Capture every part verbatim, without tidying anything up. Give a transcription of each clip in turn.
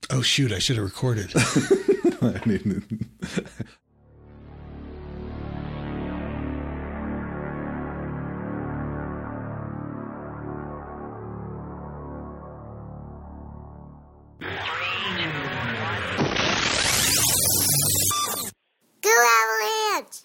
Oh, shoot. I should have recorded. Go Avalanche!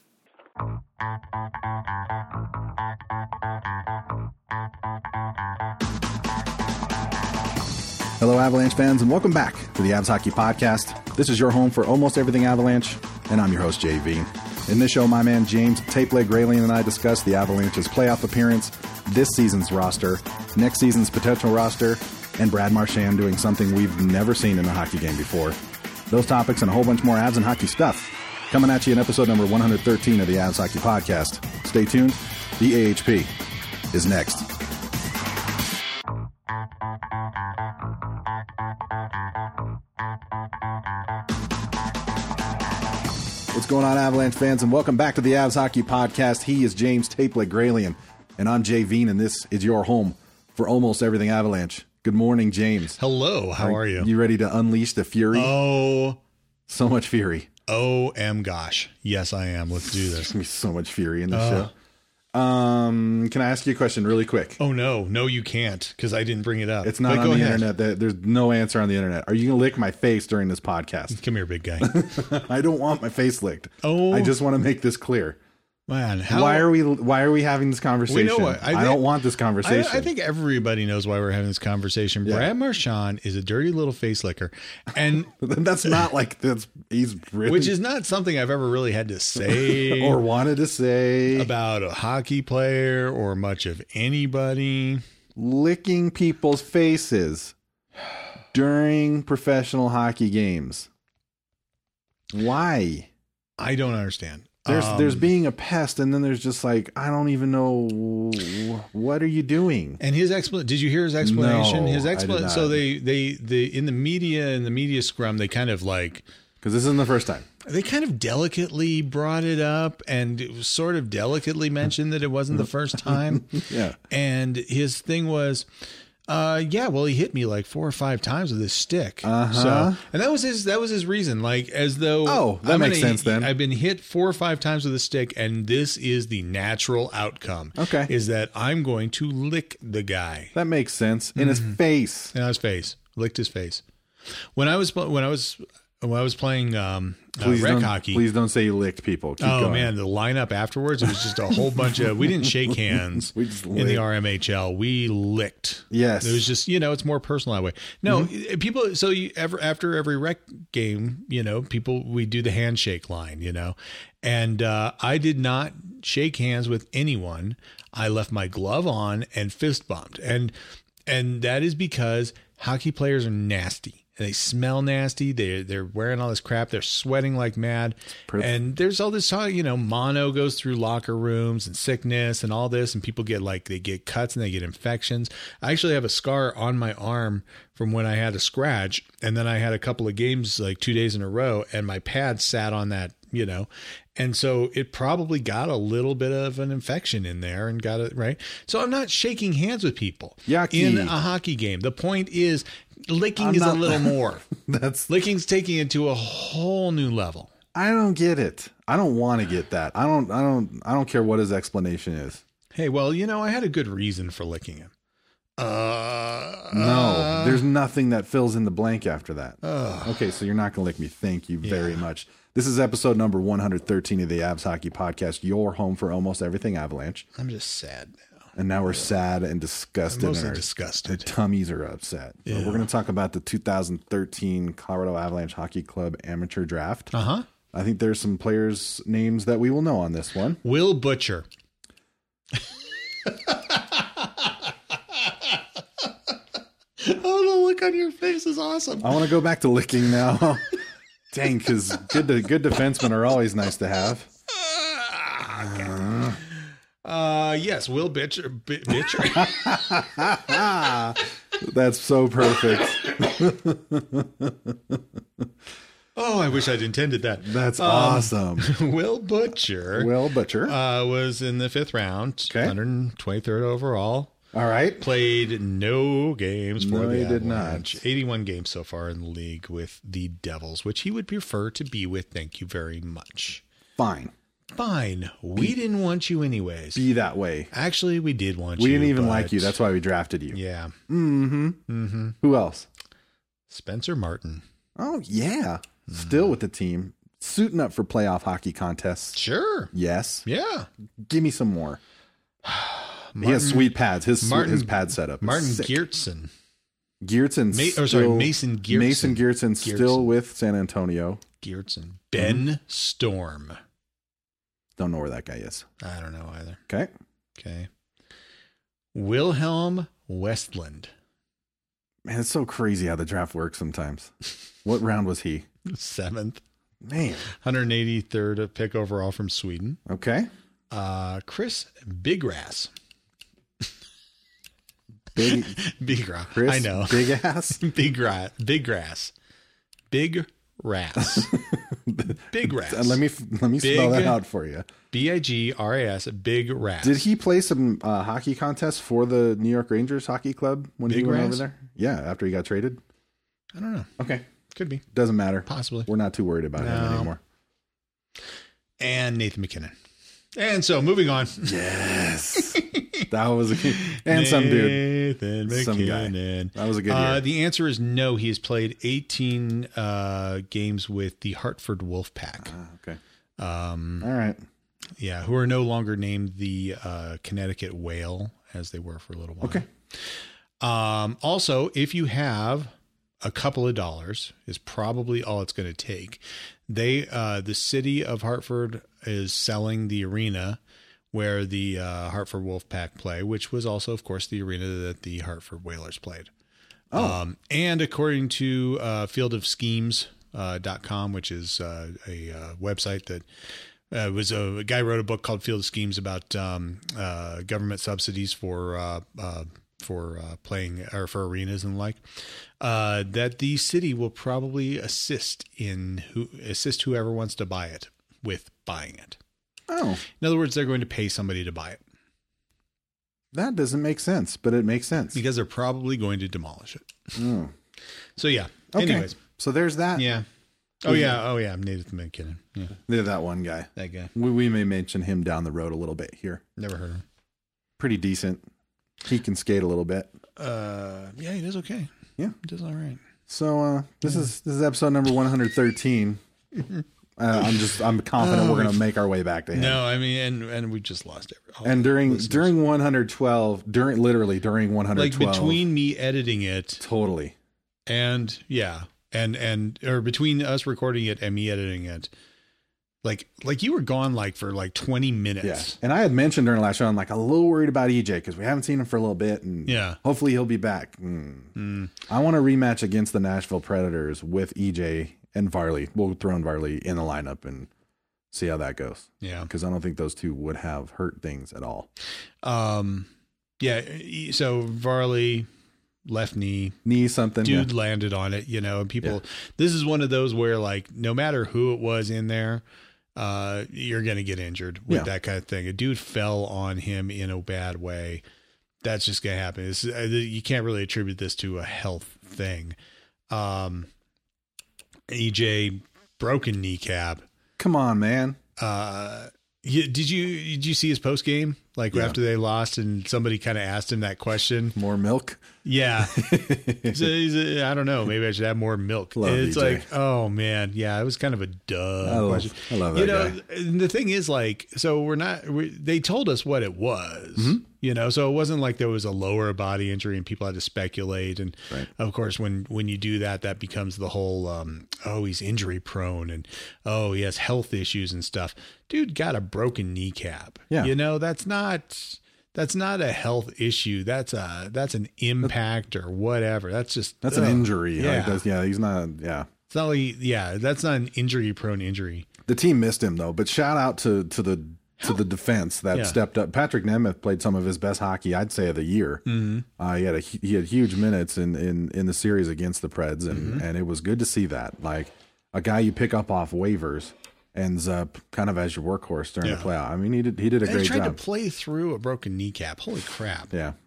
Hello, Avalanche fans, and welcome back to the Avs Hockey Podcast. This is your home for almost everything Avalanche, and I'm your host, J V. In this show, my man James Tapeleg Grayling and I discuss the Avalanche's playoff appearance, this season's roster, next season's potential roster, and Brad Marchand doing something we've never seen in a hockey game before. Those topics and a whole bunch more Avs and hockey stuff coming at you in episode number one hundred thirteen of the Avs Hockey Podcast. Stay tuned. The A H P is next. What's going on, Avalanche fans, and welcome back to the Avs Hockey Podcast. He is James Tapeleg Grayling, and I'm Jay Veen, and this is your home for almost everything Avalanche. Good morning, James. Hello, how are, are you? You ready to unleash the fury? Oh. So much fury. Oh, am gosh. Yes, I am. Let's do this. There's going to be so much fury in this uh. show. Um, can I ask you a question really quick? Oh, no. No, you can't, because I didn't bring it up. It's not but on the ahead. internet. There's no answer on the internet. Are you going to lick my face during this podcast? Come here, big guy. I don't want my face licked. Oh. I just want to make this clear. Man, how, why are we why are we having this conversation? We know what, I, think, I don't want this conversation. I, I think everybody knows why we're having this conversation. Yeah. Brad Marchand is a dirty little face licker, and that's not like that's he's really, which is not something I've ever really had to say or wanted to say about a hockey player or much of anybody. Licking people's faces during professional hockey games. Why? I don't understand. There's um, there's being a pest, and then there's just like, I don't even know, what are you doing? And his explanation, did you hear his explanation? No, his explanation. So they they they they in the media in the media scrum, they kind of like, because this isn't the first time. They kind of delicately brought it up and it was sort of delicately mentioned that it wasn't the first time. Yeah. And his thing was, Uh, yeah, well, he hit me like four or five times with his stick. Uh-huh. So, and that was his, that was his reason. Like, as though, oh, that I'm makes gonna, sense then. I've been hit four or five times with a stick, and this is the natural outcome. Okay. Is that I'm going to lick the guy. That makes sense. In mm-hmm. his face. In his face. Licked his face. When I was, when I was, when I was playing, um, Please uh, rec don't, hockey. Please don't say you licked people. Keep oh going. man, the lineup afterwards, it was just a whole bunch of, we didn't shake hands we just in the R M H L. We licked. Yes. It was just, you know, it's more personal that way. No, mm-hmm. people, so you ever, after every rec game, you know, people, we do the handshake line, you know, and uh, I did not shake hands with anyone. I left my glove on and fist bumped. And, and that is because hockey players are nasty. They smell nasty. They they're wearing all this crap. They're sweating like mad. And there's all this talk, you know, mono goes through locker rooms and sickness and all this. And people get like, they get cuts and they get infections. I actually have a scar on my arm from when I had a scratch. And then I had a couple of games, like two days in a row, and my pad sat on that, you know, and so it probably got a little bit of an infection in there and got it right. So I'm not shaking hands with people Yucky. in a hockey game. The point is, licking I'm is not, a little more. That's licking's taking it to a whole new level. I don't get it. I don't want to get that. I don't. I don't. I don't care what his explanation is. Hey, well, you know, I had a good reason for licking him. Uh, no, uh, there's nothing that fills in the blank after that. Uh, okay, so you're not gonna lick me. Thank you very yeah. much. This is episode number one hundred thirteen of the Avs Hockey Podcast. Your home for almost everything Avalanche. I'm just sad now. And now we're sad and disgusted. I'm mostly and our, disgusted. Our tummies are upset. Yeah. So we're going to talk about the two thousand thirteen Colorado Avalanche Hockey Club Amateur Draft. Uh-huh. I think there's some players' names that we will know on this one. Will Butcher. Oh, the look on your face is awesome. I want to go back to licking now. Dang, because good, good defensemen are always nice to have. Uh, uh, yes, Will Bitcher. B- Bitcher. That's so perfect. Oh, I wish I'd intended that. That's um, awesome. Will Butcher. Will Butcher uh, was in the fifth round, okay. one hundred twenty-third overall. All right. Played no games for No, the he did Avalanche. not. eighty-one games so far in the league with the Devils, which he would prefer to be with. Thank you very much. Fine. Fine. We didn't want you anyways. Be that way. Actually, we did want We you. didn't even but- like you. That's why we drafted you. Yeah. Mm-hmm. Mm-hmm. Who else? Spencer Martin. Oh, yeah. Still with the team. Suiting up for playoff hockey contests. Sure. Yes. Yeah. Give me some more. Martin, he has sweet pads. His Martin- his pad setup. is Martin sick. Geertsen. Geertsen. Ma- still, or sorry, Mason Geertsen. Mason Geertsen still Geertsen. with San Antonio. Geertsen. Ben Storm. Don't know where that guy is. I don't know either. Okay. Okay. Wilhelm Westland. Man, it's so crazy how the draft works sometimes. What round was he? Seventh. Man. one hundred eighty-third pick overall from Sweden. Okay. Uh, Chris Biggrass. Big Big Grass. Chris. I know. Big ass. Big grass. Big grass. Big Rass. Big Rass. Let me let me spell Big- that out for you. B I G R A S. Big Rass. Did he play some uh, hockey contests for the New York Rangers hockey club when he Big went Raz? over there? Yeah, after he got traded. I don't know. Okay, Could be. doesn't matter. Possibly. We're not too worried about him No. anymore. And Nathan McKinnon. And so moving on. Yes, that was a and some dude. Nathan Some guy. McKinnon. That was a good Uh, year. the answer is no. He has played eighteen uh, games with the Hartford Wolfpack. Ah, okay, Um, all right. yeah, who are no longer named the uh, Connecticut Whale as they were for a little while. Okay. Um, also, if you have a couple of dollars, is probably all it's going to take. They, uh, the city of Hartford is selling the arena where the uh, Hartford Wolfpack play, which was also, of course, the arena that the Hartford Whalers played. Oh. Um, and according to uh, field of schemes dot com, which is uh, a uh, website that uh, was a, a guy wrote a book called Field of Schemes about um, uh, government subsidies for uh, uh, for uh, playing or for arenas and the like, uh, that the city will probably assist in who assist whoever wants to buy it with buying it. Oh, In other words, they're going to pay somebody to buy it that doesn't make sense, but it makes sense. because they're probably going to demolish it. Mm. So yeah. Okay. Anyways, So there's that. yeah. Oh yeah. Oh yeah. Nathan McKinnon. Yeah, There's that one guy. that guy. We, we may mention him down the road a little bit here. Never heard of him. Pretty decent. He can skate a little bit. Uh, yeah, he does okay. Yeah. He does all right. So uh, this is this is episode number one hundred thirteen. uh, I'm just I'm confident we're gonna make our way back to him. No, I mean, and and we just lost every. all And the during listeners. during one hundred twelve, during literally during one hundred like twelve, between me editing it totally. and yeah, and and or between us recording it and me editing it, like like you were gone like for like twenty minutes. Yeah. And I had mentioned during the last show, I'm like a little worried about E J because we haven't seen him for a little bit, and Yeah. hopefully he'll be back. Mm. Mm. I want a rematch against the Nashville Predators with E J and Varley. We'll throw in Varley in the lineup and see how that goes. Yeah. Because I don't think those two would have hurt things at all. Um. Yeah. So Varley, left knee, Knee something. dude yeah. landed on it, you know, and people, this is one of those where like, no matter who it was in there, uh, you're going to get injured with Yeah. that kind of thing. A dude fell on him in a bad way. That's just going to happen. It's, uh, you can't really attribute this to a health thing. Um, E J broken kneecap. Come on, man. Uh, you, did you, did you see his post game? Like Yeah. after they lost and somebody kind of asked him that question. More milk. Yeah. he's a, he's a, I don't know. Maybe I should have more milk. Love it's E J. like, oh man. Yeah. It was kind of a duh I love, question. I love that You know, guy. and the thing is like, so we're not, we, they told us what it was, Mm-hmm. you know, so it wasn't like there was a lower body injury and people had to speculate. And Right. of course, when, when you do that, that becomes the whole, um, oh, he's injury prone and, oh, he has health issues and stuff. Dude got a broken kneecap. Yeah. You know, that's not, That's not a health issue. That's a that's an impact or whatever. That's just That's an ugh. injury. Yeah, Like that's, yeah, he's not. Yeah. it's not like, yeah, that's not an injury prone injury. The team missed him though, but shout out to to the to the defense that Yeah. stepped up. Patrick Nemeth played some of his best hockey, I'd say, of the year. Mm-hmm. Uh, he had a he had huge minutes in in in the series against the Preds, and Mm-hmm. and it was good to see that. Like a guy you pick up off waivers ends up kind of as your workhorse during Yeah. the playoff. I mean, he did he did a And great he tried job. to play through a broken kneecap. Holy crap! Yeah,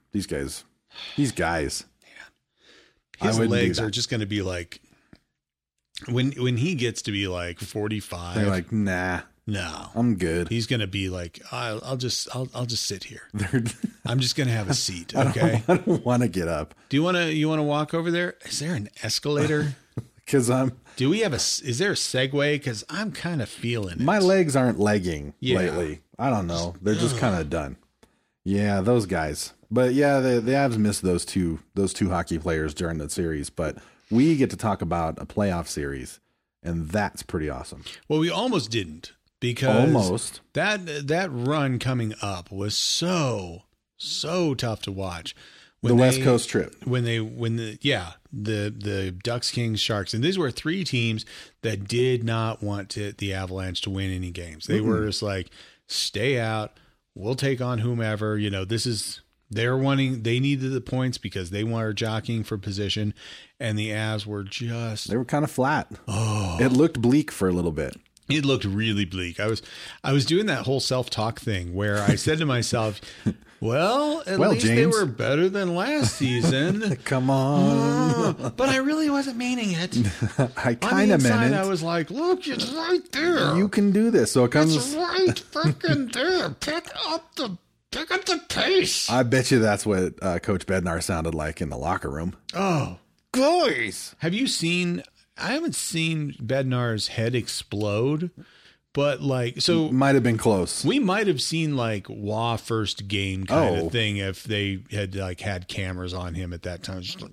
These guys, these guys. His I wouldn't do legs that. are just going to be like, when when he gets to be like forty-five, They're like, nah, no, I'm good. he's going to be like, I'll, I'll just I'll I'll just sit here. They're, I'm just going to have a seat. I Okay. don't, I don't want to get up Do you want to you want to walk over there? Is there an escalator? because I'm Do we have a? Is there a Segway? Because I'm kind of feeling it. my legs aren't legging Yeah. lately. I don't know. They're just kind of done. Yeah, those guys. But yeah, the the Avs missed those two those two hockey players during the series. But we get to talk about a playoff series, and that's pretty awesome. Well, we almost didn't because Almost. that that run coming up was so so tough to watch. The When West they- Coast trip. when they when the yeah the the Ducks, Kings, Sharks, and these were three teams that did not want to, the Avalanche to win any games. They Mm-hmm. were just like, stay out. We'll take on whomever. You know, this is they're wanting. They needed the points because they were jockeying for position, and the Avs were just. They were kind of flat. Oh, it looked bleak for a little bit. It looked really bleak. I was I was doing that whole self-talk thing where I said to myself, well, at Well, least they James. were better than last season. Come on, But I really wasn't meaning it. I On the kind of inside, meant I it. was like, look, it's right there. You can do this. So it comes. It's right freaking there. Pick up the pick up the pace. I bet you that's what uh, Coach Bednar sounded like in the locker room. Oh, Guys, have you seen? I haven't seen Bednar's head explode, but like, so might have been close. we might have seen like Wah first game kind Oh. of thing if they had like had cameras on him at that time. Just like,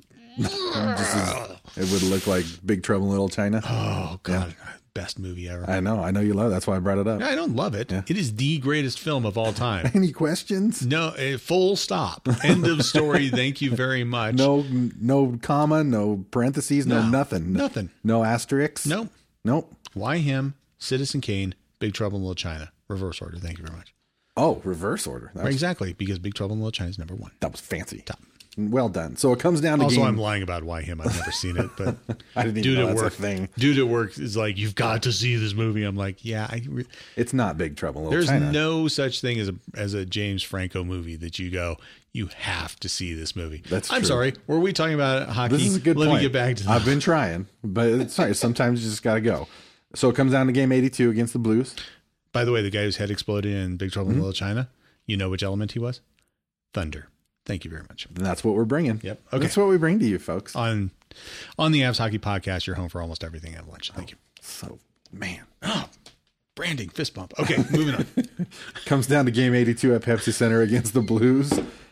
It would look like Big Trouble in Little China. oh god, best movie ever. I know. I know you love it. That's why I brought it up. I don't love it. It is the greatest film of all time. Any questions? No, uh, full stop. End of story. Thank you very much. No, no comma, no parentheses, no, No, nothing. nothing. No asterisks. Nope. Nope. Why him? Citizen Kane, Big Trouble in Little China. Reverse order. Thank you very much. Oh, reverse order. That Right, was, exactly, because Big Trouble in Little China is number one. that was fancy. Top. Well done. So it comes down to Also, game. I'm lying about why him. I've never seen it, but I didn't even dude know at that's work, a thing. dude at work is like, you've got to see this movie. I'm like, yeah. I re- It's not Big Trouble in Little There's China. no such thing as a as a James Franco movie that you go, you have to see this movie. That's I'm true. sorry. Were we talking about hockey? This is a good Let point. me get back to that. I've been trying, but it's sorry. Sometimes you just got to go. So it comes down to game eighty-two against the Blues. By the way, the guy whose head exploded in Big Trouble in Little China, you know which element he was? Thunder. Thank you very much. And that's what we're bringing. Yep. Okay. That's what we bring to you, folks. On on the Avs Hockey Podcast, your home for almost everything Avalanche. Thank you. So, man. Oh, branding, fist bump. Okay, moving on. Comes down to game eighty-two at Pepsi Center against the Blues,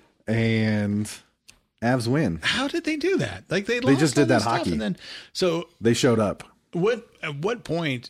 and Avs win. How did they do that? Like they, They lost just did all this that stuff hockey. and then so They showed up. what? At what point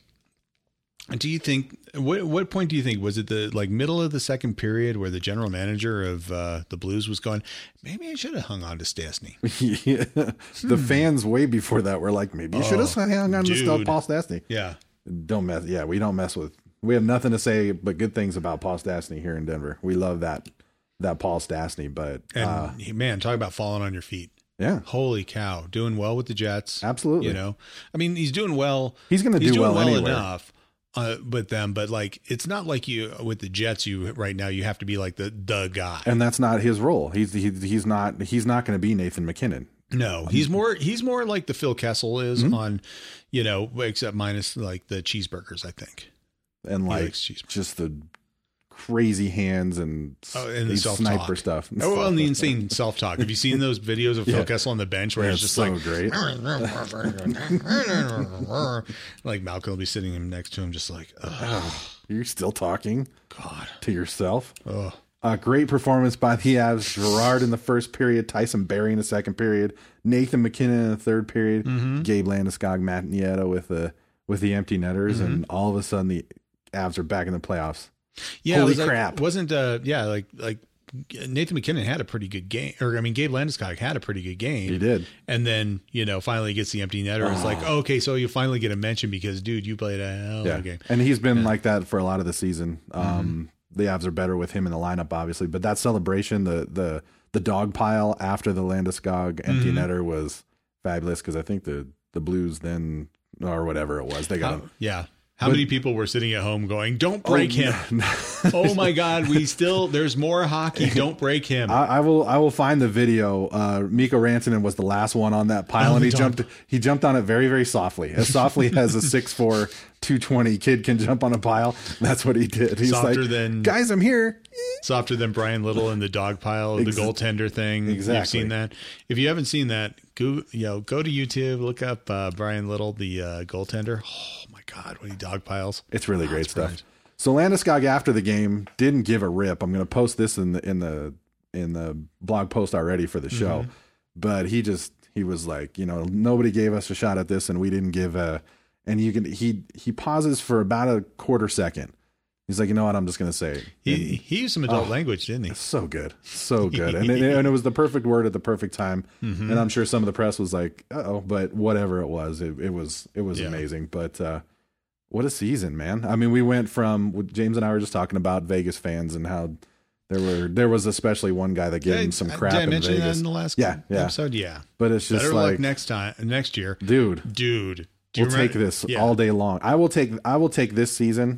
do you think? What what point do you think was it? The like middle of the second period where the general manager of uh, the Blues was going, maybe I should have hung on to Stastny. Yeah. The fans way before that were like, maybe you should have hung on to Hmm. dude. Paul Stastny. Yeah. Don't mess. Yeah, we don't mess with. We have nothing to say but good things about Paul Stastny here in Denver. We love that that Paul Stastny, but And uh, he- man, talk about falling on your feet. yeah, Holy cow, doing well with the Jets. Absolutely. You know, I mean, he's doing well. He's gonna do doing well well anywhere. enough uh, with them, but like, it's not like you with the Jets. You right now, you have to be like the the guy. and that's not his role. He's he, he's not he's not going to be Nathan McKinnon. No, he's more he's more like the Phil Kessel is Mm-hmm. on, you know, except minus like the cheeseburgers. I think. And He like likes cheeseburgers. just the crazy hands and, Oh, and the the self sniper stuff. Oh, well, and the insane self talk. Have you seen those videos of Phil Yeah. Kessel on the bench where Yeah, it's it's just so like great. like Malcolm will be sitting him next to him, just like, oh You're still talking God, to yourself. oh A great performance by the Avs. Gerard in the first period, Tyson Berry in the second period, Nathan McKinnon in the third period, Mm-hmm. Gabe Landeskog, Matt Nieto with the with the empty netters, Mm-hmm. and all of a sudden the Avs are back in the playoffs. yeah, it Holy was like- crap. wasn't uh yeah like like Nathan McKinnon had a pretty good game, or I mean Gabe Landeskog had a pretty good game. He did. And then, you know, finally gets the empty netter. It's like, oh, okay, so you finally get a mention because, dude, you played a hell of Yeah, a game. and he's been like that for a lot of the season. Um, Mm-hmm. The Avs are better with him in the lineup, obviously, but that celebration, the the the dog pile after the Landeskog empty Mm-hmm. netter was fabulous because I think the the Blues then or whatever it was, they got How, him. yeah. How many people were sitting at home going, don't break Oh, him. Oh my God. We still, there's more hockey. Don't break him. I, I will. I will find the video. Uh, Mikko Rantanen was the last one on that pile, Oh, and he the jumped. He jumped on it very, very softly, as softly as a six four, two twenty kid can jump on a pile. That's what he did. He's Softer like, than- guys, I'm here. Softer than Brian Little in the dog pile, Ex- the goaltender thing. Exactly. You've seen that. If you haven't seen that, go, you know, go to YouTube, look up uh, Brian Little, the uh, goaltender. Oh my God, when he dog piles. It's really Oh, great it's stuff. brilliant. So Landeskog after the game didn't give a rip. I'm going to post this in the in the in the blog post already for the show, Mm-hmm. but he just he was like, you know, nobody gave us a shot at this, and we didn't give a. And you can he he pauses for about a quarter second. He's like, you know what? I'm just going to say it. He, he used some adult Oh. language, didn't he? So good, so good, and it, and it was the perfect word at the perfect time. Mm-hmm. And I'm sure some of the press was like, "Uh oh," but whatever it was, it, it was it was Yeah. amazing. But uh, what a season, man! I mean, we went from James and I were just talking about Vegas fans and how there were there was especially one guy that gave him some crap Did I in mention Vegas. that in the last Yeah, yeah. episode? Yeah. But it's just Better like, luck next time, next year, dude, dude. Do you we'll remember- take this Yeah. all day long. I will take I will take this season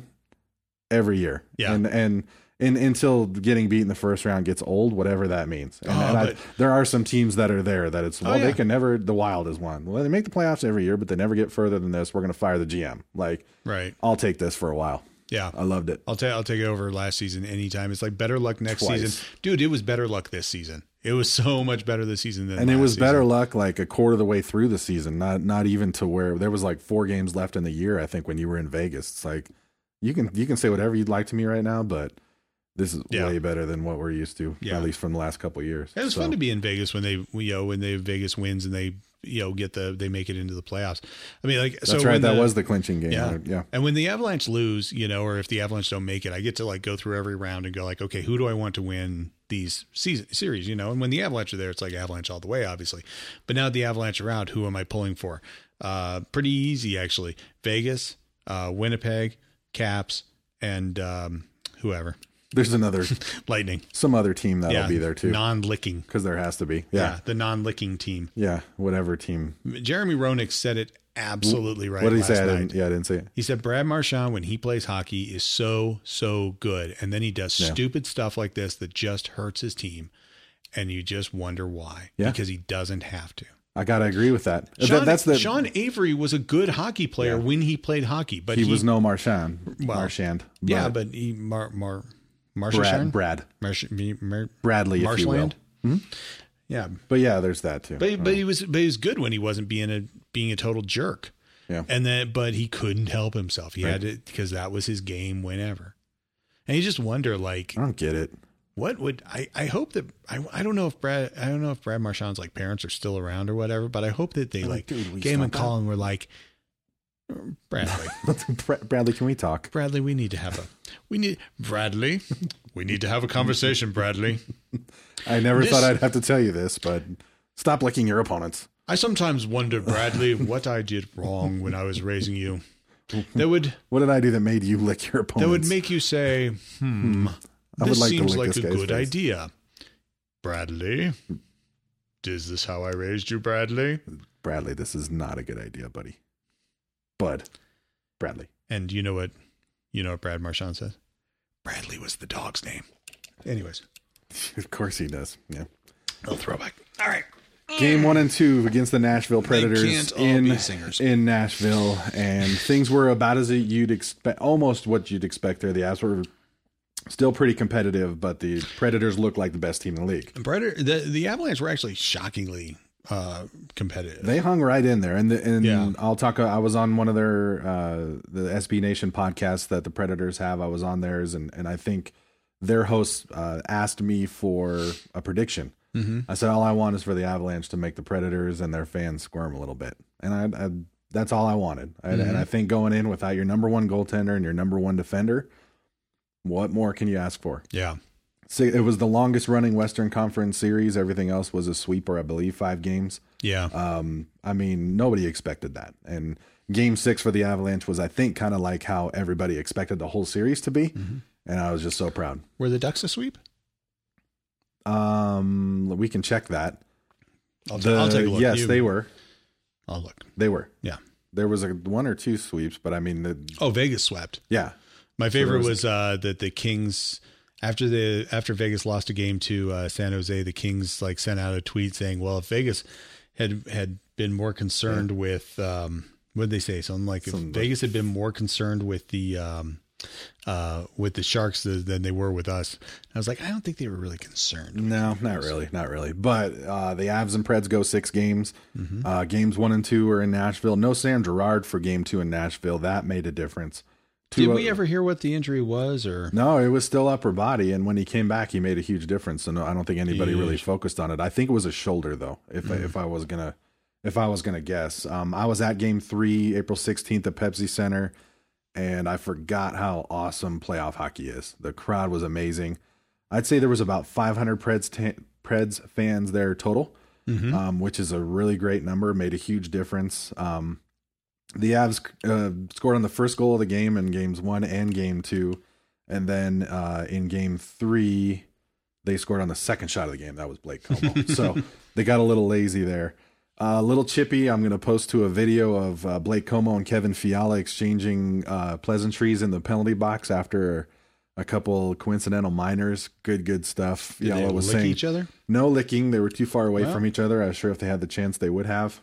every year. Yeah. And and and until getting beat in the first round gets old, whatever that means. And, Oh, and I, but- there are some teams that are there that it's well, Oh, yeah. they can never. The Wild is one. Well, they make the playoffs every year, but they never get further than this. We're going to fire the G M. Like, Right. I'll take this for a while. Yeah. I loved it. I'll take I'll take it over last season anytime. It's like better luck next Twice. season, dude. It was better luck this season. It was so much better this season than And it last was better season. luck like a quarter of the way through the season, not not even to where there was like four games left in the year. I think when you were in Vegas, it's like you can you can say whatever you'd like to me right now, but this is Yeah. way better than what we're used to, Yeah. at least from the last couple of years. It was So, fun to be in Vegas when they you know when they Vegas wins and they you know get the they make it into the playoffs. I mean, like That's so right. when That the- was the clinching game. Yeah. Yeah. And when the Avalanche lose, you know, or if the Avalanche don't make it, I get to like go through every round and go like, okay, who do I want to win these season series, you know? And when the Avalanche are there, it's like Avalanche all the way, obviously. But now the Avalanche are out, who am I pulling for? Uh, pretty easy, actually. Vegas, uh, Winnipeg, Caps, and um, whoever. There's another, Lightning. some other team that'll Yeah. be there too. Non-licking. Because there has to be. Yeah. Yeah. The non-licking team. Yeah. Whatever team. Jeremy Roenick said it absolutely right What did he last say? I night. didn't, yeah, I didn't say it. He said Brad Marchand, when he plays hockey, is so, so good. And then he does Yeah. stupid stuff like this that just hurts his team. And you just wonder why. Yeah. Because he doesn't have to. I got to agree with that. That- Sean, that's the, Sean Avery was a good hockey player Yeah. when he played hockey. But he, he, was no Marchand. Well, Marchand. Yeah, but he, Mar, Mar, Brad, Marchand? Brad. Marsh, me- Mar, Bradley, if you will. Marshland? Yeah. But yeah, there's that too. But, but he was but he was good when he wasn't being a being a total jerk. Yeah. And then but he couldn't help himself. He Right. had to because that was his game whenever. And you just wonder like I don't get it. what would I, I hope that I, I don't know if Brad I don't know if Brad Marchand's like parents are still around or whatever, but I hope that they They're like like, "Dude, will you gave him a stop call and were like Bradley. Bradley, can we talk? Bradley, we need to have a we need Bradley. We need to have a conversation, Bradley. I never This- thought I'd have to tell you this, but stop licking your opponents. I sometimes wonder, Bradley, what I did wrong when I was raising you. That would What did I do that made you lick your opponents? that would make you say, hmm, I would this like to seems lick like this a guy's good face. idea. Bradley, is this how I raised you, Bradley? Bradley, this is not a good idea, buddy. Bud. Bradley. And you know what? You know what Brad Marchand says? Bradley was the dog's name. Anyways, Of course he does. Yeah. little throwback. All right. Game one and two against the Nashville Predators can't all in be singers. in Nashville, and things were about as you'd expect, almost what you'd expect there. The Avs were still pretty competitive, but the Predators looked like the best team in the league. And Predator, the, the Avalanche were actually shockingly uh, competitive. They hung right in there, and the, and Yeah. I'll talk. I was on one of their uh, the S B Nation podcasts that the Predators have. I was on theirs, and and I think their host uh, asked me for a prediction. Mm-hmm. I said all I want is for the Avalanche to make the Predators and their fans squirm a little bit, and I, I that's all I wanted. I, Mm-hmm. And I think going in without your number one goaltender and your number one defender, what more can you ask for? Yeah. So it was the longest running Western Conference series. Everything else was a sweeper, I believe, five games. Yeah. Um, I mean, nobody expected that. And game six for the Avalanche was, I think, kind of like how everybody expected the whole series to be. Mm-hmm. And I was just so proud. Were the Ducks a sweep? Um, we can check that. I'll, The- I'll take a look. Yes, You- they were. I'll look. They were. Yeah. there was a one or two sweeps, but I mean, the, Oh, Vegas swept. yeah. My favorite was was uh, that the Kings, after the after Vegas lost a game to uh, San Jose, the Kings like sent out a tweet saying, "Well, if Vegas had had been more concerned yeah. with um, what did they say? Something like Something if Vegas had been more concerned with the um, uh, with the Sharks than they were with us." I was like, I don't think they were really concerned. No, not really, not really. But uh, the Avs and Preds go six games. Mm-hmm. Uh, games one and two are in Nashville. No Sam Girard for game two in Nashville. That made a difference. Did we ever hear what the injury was, or no? It was still upper body, and when he came back, he made a huge difference. And I don't think anybody huge. really focused on it. I think it was a shoulder, though. If mm. I, if I was gonna if I was gonna guess, um, I was at Game Three, April sixteenth at Pepsi Center, and I forgot how awesome playoff hockey is. The crowd was amazing. I'd say there was about five hundred Preds t- Preds fans there total, mm-hmm. um, which is a really great number. Made a huge difference. Um, The Avs uh, scored on the first goal of the game in games one and game two. And then uh, in game three, they scored on the second shot of the game. That was Blake Como. So they got a little lazy there. A uh, little chippy. I'm going to post to a video of uh, Blake Como and Kevin Fiala exchanging uh, pleasantries in the penalty box after a couple coincidental minors. Good, good stuff. Did Fiala they was lick saying, each other? No licking. They were too far away well. from each other. I'm sure if they had the chance, they would have.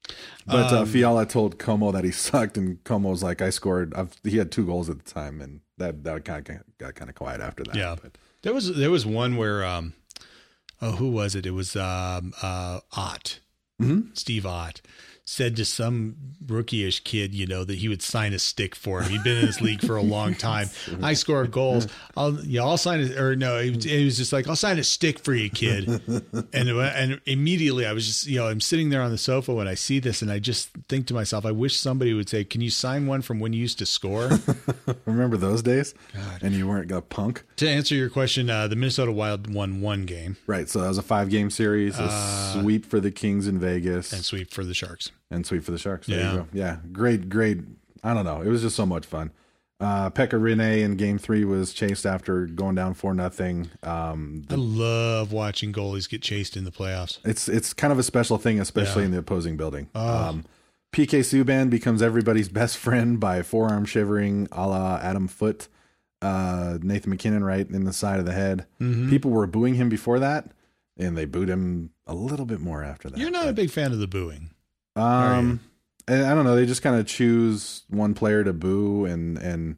But um, uh, Fiala told Como that he sucked, and Como was like, "I scored." I've, he had two goals at the time, and that that kind of got kind of quiet after that. Yeah, but. there was there was one where, um, oh, who was it? It was um, uh, Ott, mm-hmm. Steve Ott, said to some rookie-ish kid, you know, that he would sign a stick for him. He'd been in this league for a long time. I score goals. I'll, yeah, I'll sign it. Or no, it was, it was just like, I'll sign a stick for you, kid. And, and immediately I was just, you know, I'm sitting there on the sofa when I see this, and I just think to myself, I wish somebody would say, can you sign one from when you used to score? Remember those days? God. And you weren't a punk? To answer your question, uh, the Minnesota Wild won one game. Right. So that was a five game series, a uh, sweep for the Kings in Vegas. And sweep for the Sharks. And sweep for the Sharks. There yeah. you go. Yeah. Great, great. I don't know. It was just so much fun. Uh, Pekka Rinne in game three was chased after going down four nothing. Um, I love watching goalies get chased in the playoffs. It's it's kind of a special thing, especially yeah. in the opposing building. Oh. Um, P K Subban becomes everybody's best friend by forearm shivering a la Adam Foote. Uh, Nathan McKinnon right in the side of the head. Mm-hmm. People were booing him before that, and they booed him a little bit more after that. You're not but, a big fan of the booing. Um, and I don't know. They just kind of choose one player to boo, and and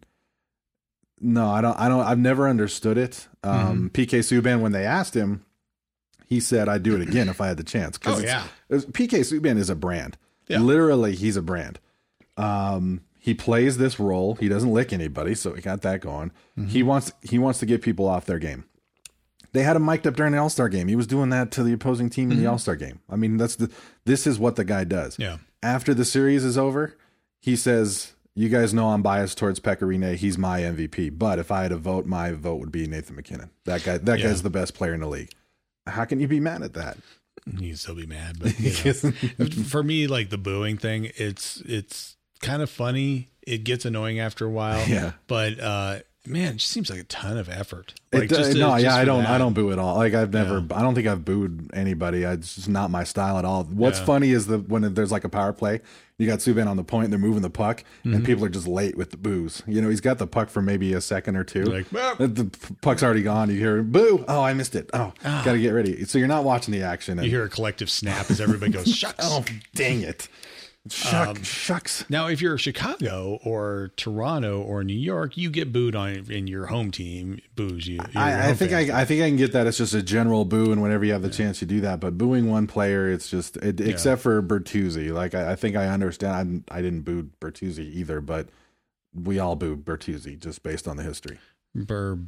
no, I don't. I don't. I've never understood it. Um, mm-hmm. P K Subban, when they asked him, he said, "I'd do it again if I had the chance." Oh yeah, P K Subban is a brand. Yeah. Literally, he's a brand. Um, he plays this role. He doesn't lick anybody, so he got that going. Mm-hmm. He wants he wants to get people off their game. They had him mic'd up during the All-Star game. He was doing that to the opposing team in mm-hmm. the All-Star game. I mean, that's the this is what the guy does. Yeah. After the series is over, he says, "You guys know I'm biased towards Pekka Rinne. He's my M V P. But if I had a vote, my vote would be Nathan McKinnon. That guy. That yeah. guy's the best player in the league." How can you be mad at that? You can still be mad, but you know, for me, like the booing thing, it's it's kind of funny. It gets annoying after a while. Yeah. But uh, man, it just seems like a ton of effort. Like, it, just to, no, just yeah, I don't. that. I don't boo at all. Like I've never. Yeah. I don't think I've booed anybody. I, it's just not my style at all. What's yeah. funny is the when there's like a power play, you got Subban on the point, and they're moving the puck, mm-hmm. and people are just late with the boos. You know, he's got the puck for maybe a second or two. Like, ah. The puck's already gone. You hear boo. Oh, I missed it. Oh, ah. got to get ready. So you're not watching the action. And, you hear a collective snap as everybody goes, "Shucks!" Oh, dang it. Shuck, um, shucks. Now, if you're Chicago or Toronto or New York, you get booed on in your home team. Boos you. I, I think I, I think I can get that. It's just a general boo, and whenever you have the yeah. chance, you do that. But booing one player, it's just it, yeah. except for Bertuzzi. Like I, I think I understand. I, I didn't boo Bertuzzi either, but we all boo Bertuzzi just based on the history. Berboozy.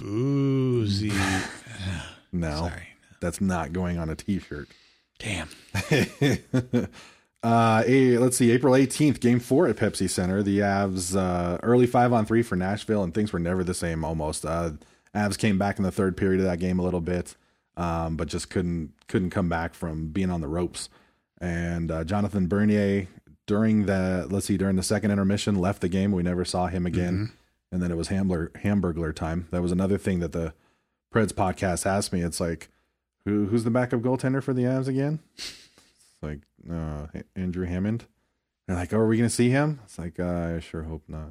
no, sorry, that's not going on a T-shirt. Damn. Uh, a, let's see, April eighteenth, game four at Pepsi Center. The Avs, uh, early five on three for Nashville, and things were never the same almost. Uh, Avs came back in the third period of that game a little bit, um, but just couldn't, couldn't come back from being on the ropes. And, uh, Jonathan Bernier during the, let's see, during the second intermission left the game. We never saw him again. Mm-hmm. And then it was Hamburglar, Hamburglar time. That was another thing that the Preds podcast asked me. It's like, who, who's the backup goaltender for the Avs again? Like uh, Andrew Hammond. They're like, oh, are we going to see him? It's like, uh, I sure hope not.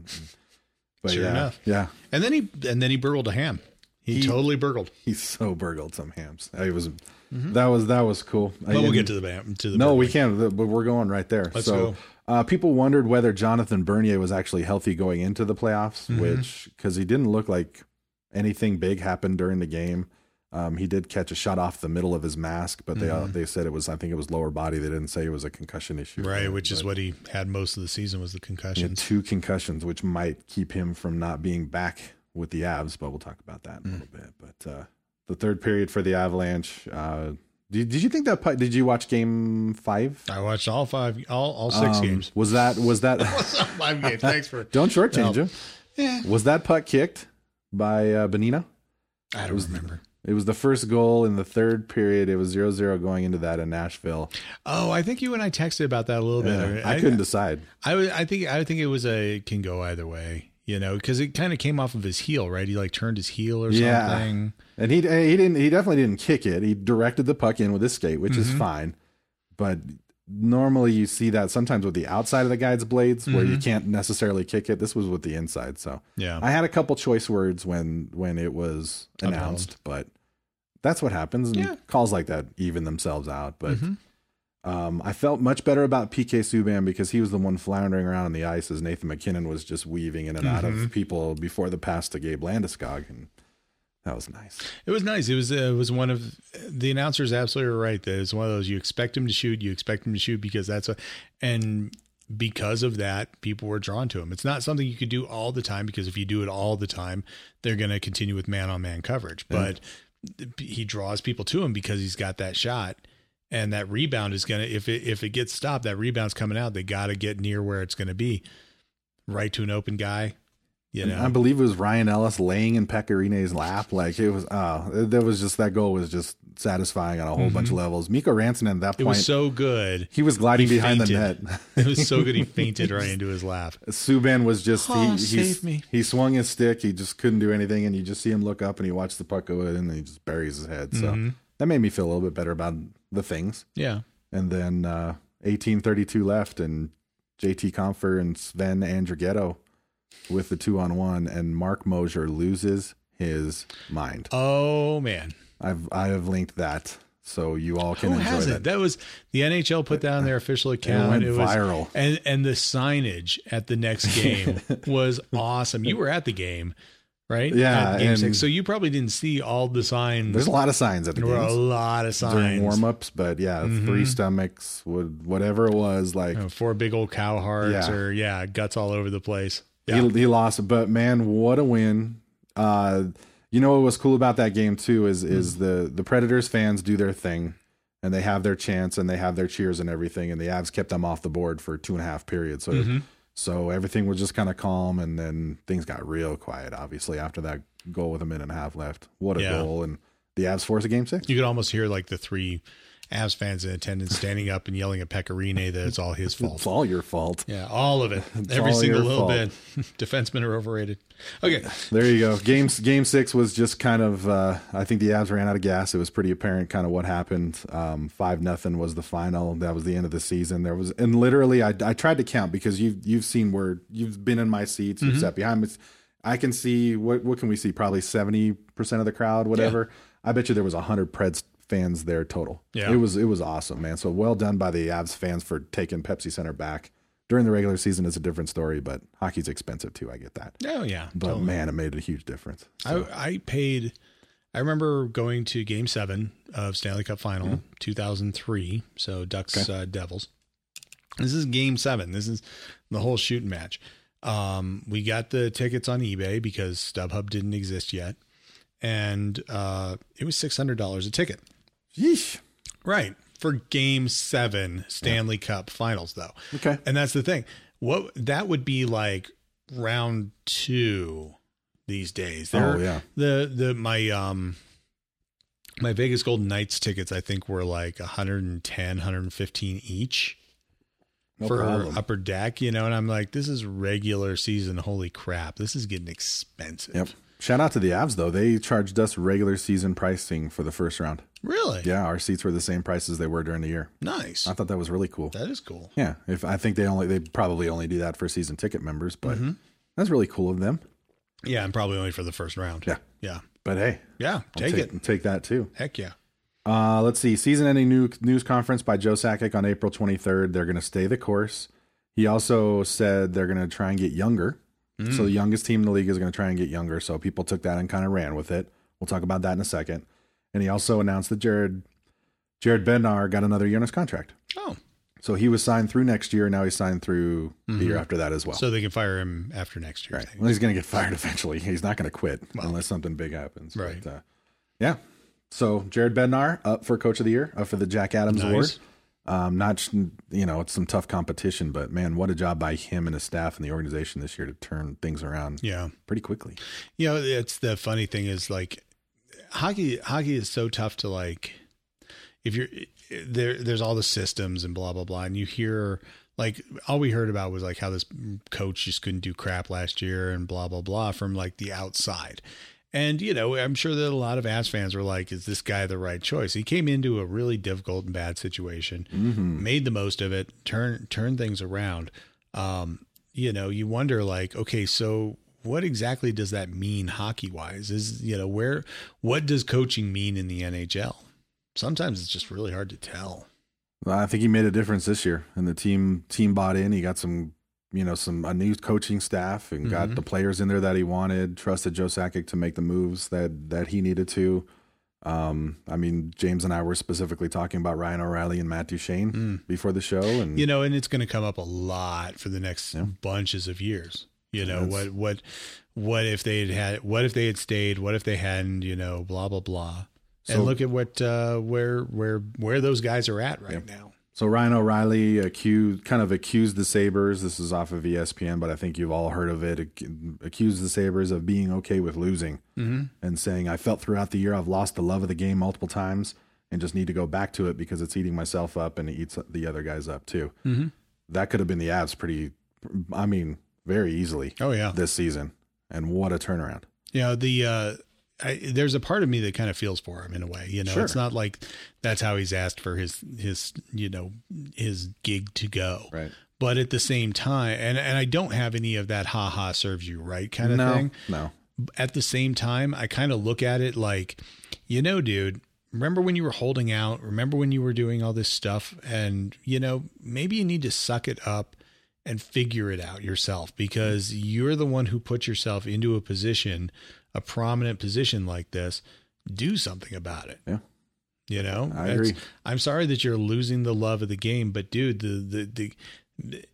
But sure yeah, enough. Yeah. And then he and then he burgled a ham. He, he totally burgled. He so burgled some hams. It was mm-hmm. that was that was cool. But we'll get to the to the No, burgling. we can't, but we're going right there. Let's so go. Uh, people wondered whether Jonathan Bernier was actually healthy going into the playoffs, mm-hmm. which because he didn't look like anything big happened during the game. Um, he did catch a shot off the middle of his mask, but they mm-hmm. uh, they said it was, I think it was lower body. They didn't say it was a concussion issue. Right, there, which but is what he had most of the season was the concussions. He had two concussions, which might keep him from not being back with the Avs, but we'll talk about that in mm. a little bit. But uh, the third period for the Avalanche, uh, did, did you think that, did you watch game five? I watched all five, all, all six um, games. Was that, was that five games? Thanks for don't shortchange no. him. Yeah. Was that puck kicked by uh, Bonino? I don't it was, remember. It was the first goal in the third period. It was zero zero going into that in Nashville. Oh, I think you and I texted about that a little bit. Yeah, I, I couldn't decide. I, I think I think it was a can go either way. You know, because it kind of came off of his heel, right? He like turned his heel or yeah. something. And he he didn't he definitely didn't kick it. He directed the puck in with his skate, which mm-hmm. is fine. But normally you see that sometimes with the outside of the guy's blades where mm-hmm. you can't necessarily kick it. This was with the inside. So yeah, I had a couple choice words when when it was announced, Upheld. But that's what happens. And yeah. calls like that even themselves out. But mm-hmm. Um, I felt much better about P K Subban because he was the one floundering around on the ice as Nathan McKinnon was just weaving in and out mm-hmm. of people before the pass to Gabe Landeskog, and that was nice. It was nice. It was uh, it was one of the announcers absolutely right. That it's one of those you expect him to shoot, you expect him to shoot because that's a, and because of that, people were drawn to him. It's not something you could do all the time because if you do it all the time, they're going to continue with man on man coverage. But mm. he draws people to him because he's got that shot. And that rebound is going to, if it, if it gets stopped, that rebound's coming out. They got to get near where it's going to be, right to an open guy. You know, I believe it was Ryan Ellis laying in Pekka Rinne's lap. Like it was, uh, there was just, that goal was just satisfying on a whole mm-hmm. bunch of levels. Mikko Rantanen at that point. It was so good. He was gliding he behind fainted. the net. It was so good. He fainted right into his lap. Subban was just, oh, he, save me. he swung his stick. He just couldn't do anything. And you just see him look up and he watched the puck go in and he just buries his head. So mm-hmm. that made me feel a little bit better about the things. Yeah. And then uh, eighteen thirty-two left, and J T Compher and Sven Andrighetto with the two on one, and Mark Mosier loses his mind. Oh man, I've I have linked that, so you all can Who enjoy has it? that. That was the N H L put that on their official account. It went it was, viral, and and the signage at the next game was awesome. You were at the game. Right? Yeah. At game six. So you probably didn't see all the signs. There's a lot of signs at the game. There were a lot of signs. During warm-ups, but yeah, mm-hmm. three stomachs, would whatever it was, like. You know, four big old cow hearts yeah. or, yeah, guts all over the place. Yeah. He, he lost, but man, what a win. Uh, you know what was cool about that game, too, is mm-hmm. is the, the Predators fans do their thing, and they have their chants, and they have their cheers and everything, and the Avs kept them off the board for two and a half periods. So mm-hmm. So everything was just kind of calm, and then things got real quiet, obviously, after that goal with a minute and a half left. What a yeah. goal. And the Avs force a game six. You could almost hear like the three Avs fans in attendance standing up and yelling at Pekka Rinne that it's all his fault. It's all your fault. Yeah, all of it. It's Every single little fault. bit. Defensemen are overrated. Okay. There you go. Game, game six was just kind of, uh, I think the Avs ran out of gas. It was pretty apparent kind of what happened. Um, five nothing was the final. That was the end of the season. There was, and literally I, I tried to count because you've, you've seen where you've been in my seats, you've mm-hmm. sat behind me. I can see, what, what can we see? Probably seventy percent of the crowd, whatever. Yeah. I bet you there was a hundred Preds fans there total. Yeah. It was, it was awesome, man. So well done by the Avs fans for taking Pepsi Center back. During the regular season, it's a different story, but hockey's expensive too. I get that. Oh yeah, but totally. Man, it made a huge difference. So. I, I paid. I remember going to Game Seven of Stanley Cup Final, mm-hmm. two thousand three. So Ducks okay. uh, Devils. This is Game Seven. This is the whole shooting match. Um, we got the tickets on eBay because StubHub didn't exist yet, and uh, it was six hundred dollars a ticket. Yeesh. Right. For Game Seven Stanley yeah. Cup Finals, though. Okay, and that's the thing. What that would be like round two these days. They're, oh yeah. The the my um my Vegas Golden Knights tickets I think were like one hundred ten, one hundred fifteen each no for problem. upper deck. You know, and I'm like, this is regular season. Holy crap, this is getting expensive. Yep. Shout out to the Avs, though. They charged us regular season pricing for the first round. Really? Yeah, our seats were the same price as they were during the year. Nice. I thought that was really cool. That is cool. Yeah, if I think they only they probably only do that for season ticket members, but mm-hmm. that's really cool of them. Yeah, and probably only for the first round. Yeah. Yeah. But hey. Yeah, take, take it. Take that too. Heck yeah. Uh, let's see. Season-ending new, news conference by Joe Sakic on April twenty-third. They're going to stay the course. He also said they're going to try and get younger. Mm. So the youngest team in the league is going to try and get younger. So people took that and kind of ran with it. We'll talk about that in a second. And he also announced that Jared Jared Bednar got another year in his contract. Oh. So he was signed through next year. Now he's signed through mm-hmm. the year after that as well. So they can fire him after next year. Right. Well, he's going to get fired eventually. He's not going to quit well, unless something big happens. Right. But, uh, yeah. So Jared Bednar up for Coach of the Year, up for the Jack Adams nice. Award. Um, not, you know, it's some tough competition, but man, what a job by him and his staff and the organization this year to turn things around. Yeah, pretty quickly. You know, it's the funny thing is like hockey. Hockey is so tough to like. If you're there, there's all the systems and blah blah blah, and you hear like all we heard about was like how this coach just couldn't do crap last year and blah blah blah from like the outside. And, you know, I'm sure that a lot of Avs fans were like, is this guy the right choice? He came into a really difficult and bad situation, mm-hmm. made the most of it, turn, turn things around. Um, you know, you wonder like, okay, so what exactly does that mean hockey wise? Is, you know, where, what does coaching mean in the N H L? Sometimes it's just really hard to tell. Well, I think he made a difference this year and the team, team bought in. He got some, you know, some a new coaching staff and got mm-hmm. the players in there that he wanted, trusted Joe Sakic to make the moves that, that he needed to. Um, I mean, James and I were specifically talking about Ryan O'Reilly and Matt Duchene mm. before the show. And, you know, and it's going to come up a lot for the next yeah. bunches of years. You know, That's, what, what, what if they had had, what if they had stayed? What if they hadn't, you know, blah, blah, blah. So, and look at what, uh, where, where, where those guys are at right yeah. now. So Ryan O'Reilly accused, kind of accused the Sabres. This is off of E S P N, but I think you've all heard of it. Accused the Sabres of being okay with losing mm-hmm. and saying, I felt throughout the year I've lost the love of the game multiple times and just need to go back to it because it's eating myself up and it eats the other guys up too. Mm-hmm. That could have been the Avs pretty, I mean, very easily. Oh yeah, this season. And what a turnaround. Yeah, the uh, I, there's a part of me that kind of feels for him in a way. You know, sure. It's not like that's how he's asked for his his you know his gig to go. Right. But at the same time, and and I don't have any of that ha ha serves you right kind of no, thing. No. At the same time, I kind of look at it like, you know, dude, remember when you were holding out? Remember when you were doing all this stuff? And, you know, maybe you need to suck it up and figure it out yourself because you're the one who put yourself into a position, a prominent position like this. Do something about it. Yeah. You know, I agree. I'm sorry that you're losing the love of the game, but dude, the, the, the, the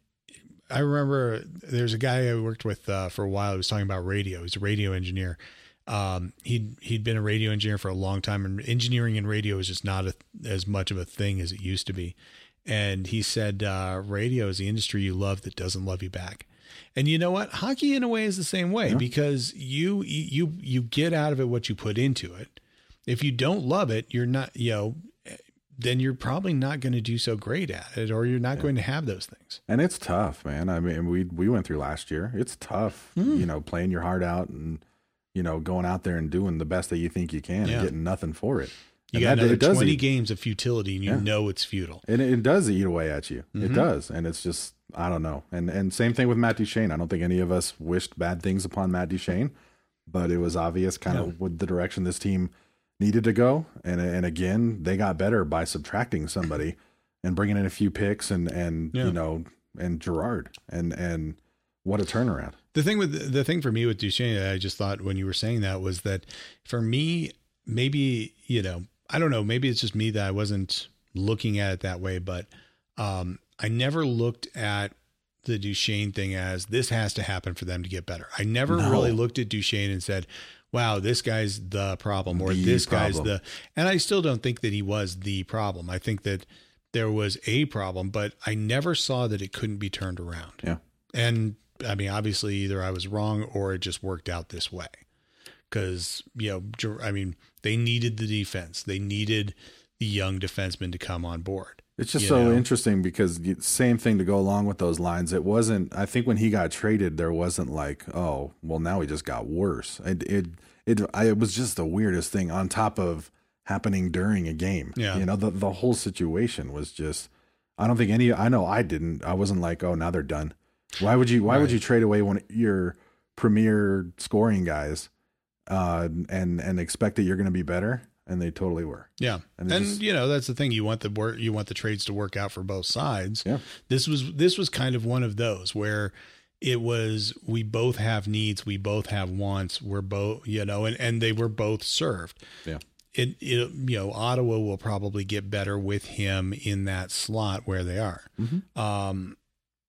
I remember there's a guy I worked with uh, for a while. He was talking about radio. He's a radio engineer. Um, he'd, he'd been a radio engineer for a long time, and engineering and radio is just not a, as much of a thing as it used to be. And he said, uh, radio is the industry you love that doesn't love you back. And you know what? Hockey in a way is the same way yeah. because you, you, you get out of it what you put into it. If you don't love it, you're not, you know, then you're probably not going to do so great at it, or you're not yeah. going to have those things. And it's tough, man. I mean, we, we went through last year. It's tough, mm. you know, playing your heart out and, you know, going out there and doing the best that you think you can yeah. and getting nothing for it. You and got that, another twenty eat, games of futility and you yeah. know it's futile. And it, it does eat away at you. Mm-hmm. It does. And it's just, I don't know. And and same thing with Matt Duchene. I don't think any of us wished bad things upon Matt Duchene, but it was obvious kind no. of with the direction this team needed to go. And and again, they got better by subtracting somebody and bringing in a few picks and, and yeah. you know, and Gerard. And, and what a turnaround. The thing with the thing for me with Duchene, I just thought when you were saying that was that for me, maybe, you know, I don't know, maybe it's just me that I wasn't looking at it that way, but um, I never looked at the Duchene thing as this has to happen for them to get better. I never no. really looked at Duchene and said, wow, this guy's the problem or the this problem. guy's the, and I still don't think that he was the problem. I think that there was a problem, but I never saw that it couldn't be turned around. Yeah. And I mean, obviously either I was wrong or it just worked out this way. Because, you know, I mean, they needed the defense. They needed the young defenseman to come on board. It's just You so know? interesting because the same thing to go along with those lines. It wasn't, I think when he got traded, there wasn't like, oh, well, now he just got worse. It, it, it, I, it was just the weirdest thing on top of happening during a game. Yeah. You know, the, the whole situation was just, I don't think any, I know I didn't, I wasn't like, oh, now they're done. Why would you, why Right. would you trade away one of your premier scoring guys, uh, and, and expect that you're going to be better? And they totally were. Yeah. And And, it just- you know, that's the thing. You want the work, you want the trades to work out for both sides. Yeah. This was, this was kind of one of those where it was, we both have needs. We both have wants. We're both, you know, and, and they were both served. Yeah. It, it, you know, Ottawa will probably get better with him in that slot where they are. Mm-hmm. Um,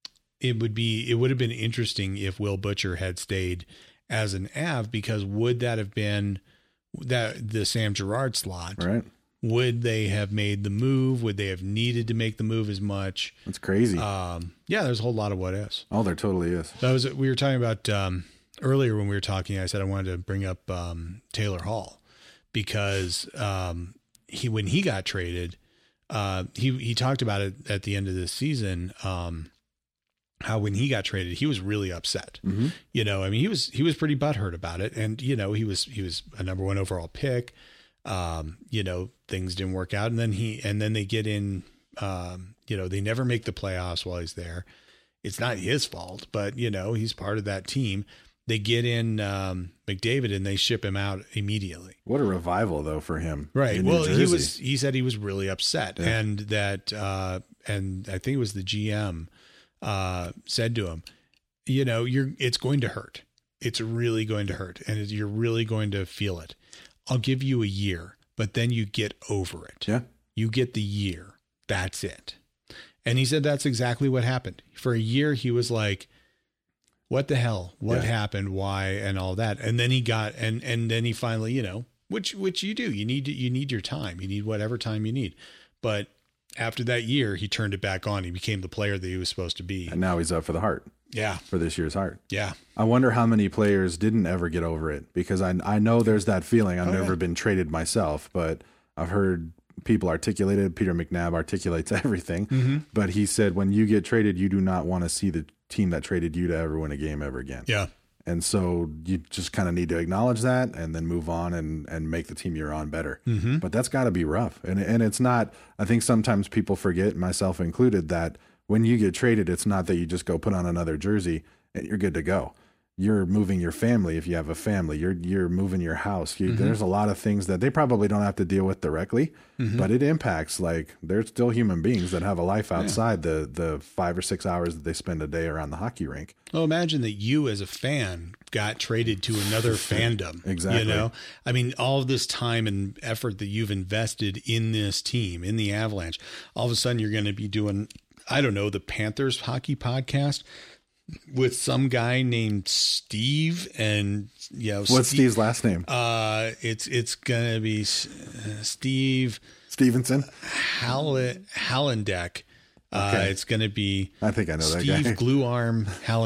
it would be, it would have been interesting if Will Butcher had stayed as an Av, because would that have been that the Sam Girard slot? Right. Would they have made the move? Would they have needed to make the move as much? That's crazy. Um, yeah, there's a whole lot of what ifs. oh, there totally is. That was, we were talking about, um, earlier when we were talking, I said I wanted to bring up, um, Taylor Hall, because, um, he, when he got traded, uh, he, he talked about it at the end of this season, um, how when he got traded, he was really upset. Mm-hmm. You know, I mean, he was, he was pretty butthurt about it. And, you know, he was, he was a number one overall pick. Um, you know, things didn't work out. And then he, and then they get in, um, you know, they never make the playoffs while he's there. It's not his fault, but you know, he's part of that team. They get in, um, McDavid and they ship him out immediately. What a revival though for him. Right. in New Well, he Jersey. was, he said he was really upset, Yeah. and that, uh, and I think it was the G M, uh, said to him, you know, you're, it's going to hurt. It's really going to hurt. And you're really going to feel it. I'll give you a year, but then you get over it. Yeah. You get the year. That's it. And he said that's exactly what happened. For a year, he was like, what the hell? What Yeah. happened? Why? And all that. And then he got, and, and then he finally, you know, which, which you do, you need, you need your time. You need whatever time you need. But after that year, he turned it back on. He became the player that he was supposed to be. And now he's up for the Hart, Yeah. for this year's Hart. Yeah. I wonder how many players didn't ever get over it, because I I know there's that feeling. I've Oh, never yeah. been traded myself, but I've heard people articulate it. Peter McNabb articulates everything. Mm-hmm. But he said, when you get traded, you do not want to see the team that traded you to ever win a game ever again. Yeah. And so you just kind of need to acknowledge that and then move on and, and make the team you're on better. Mm-hmm. But that's got to be rough. And and it's not, I think sometimes people forget, myself included, that when you get traded, it's not that you just go put on another jersey and you're good to go. You're moving your family if you have a family. You're you're moving your house. You, Mm-hmm. There's a lot of things that they probably don't have to deal with directly, Mm-hmm. but it impacts, like, they're still human beings that have a life outside the the five or six hours that they spend a day around the hockey rink. Well, imagine that you as a fan got traded to another fandom. Exactly. You know, I mean, all of this time and effort that you've invested in this team, in the Avalanche, all of a sudden you're going to be doing, I don't know, the Panthers hockey podcast with some guy named Steve, and you know, What's Steve, Steve's last name? Uh, it's it's gonna be uh, Steve Stevenson? Hall- Hallendeck. Uh, Okay. It's going to be I think I know that Steve guy. Glue Arm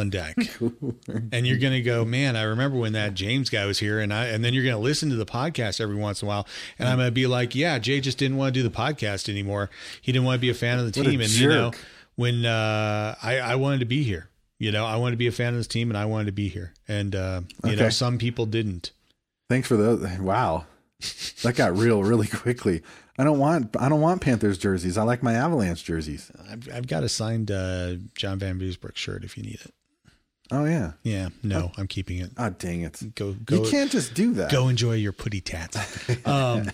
Hallendeck. And you're going to go, man, I remember when that James guy was here. And I, and then you're going to listen to the podcast every once in a while. And I'm going to be like, yeah, Jay just didn't want to do the podcast anymore. He didn't want to be a fan of the What a team. And, you know, jerk. when uh, I, I wanted to be here, you know, I wanted to be a fan of this team and I wanted to be here. And, uh, you Okay. know, some people didn't. Thanks for the wow. That got real really quickly. I don't want I don't want Panthers jerseys. I like my Avalanche jerseys. I've, I've got a signed uh, John Van Beesbrook shirt if you need it. Oh yeah. Yeah, no, I'm keeping it. Oh dang it. Go, go. You can't just do that. Go enjoy your putty tats. Um,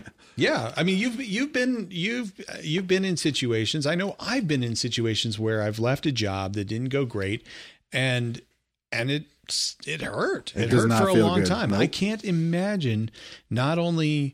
yeah, I mean, you've you've been you've you've been in situations. I know I've been in situations where I've left a job that didn't go great, and and it it hurt. It It, does hurt not for a feel long good. time. Nope. I can't imagine not only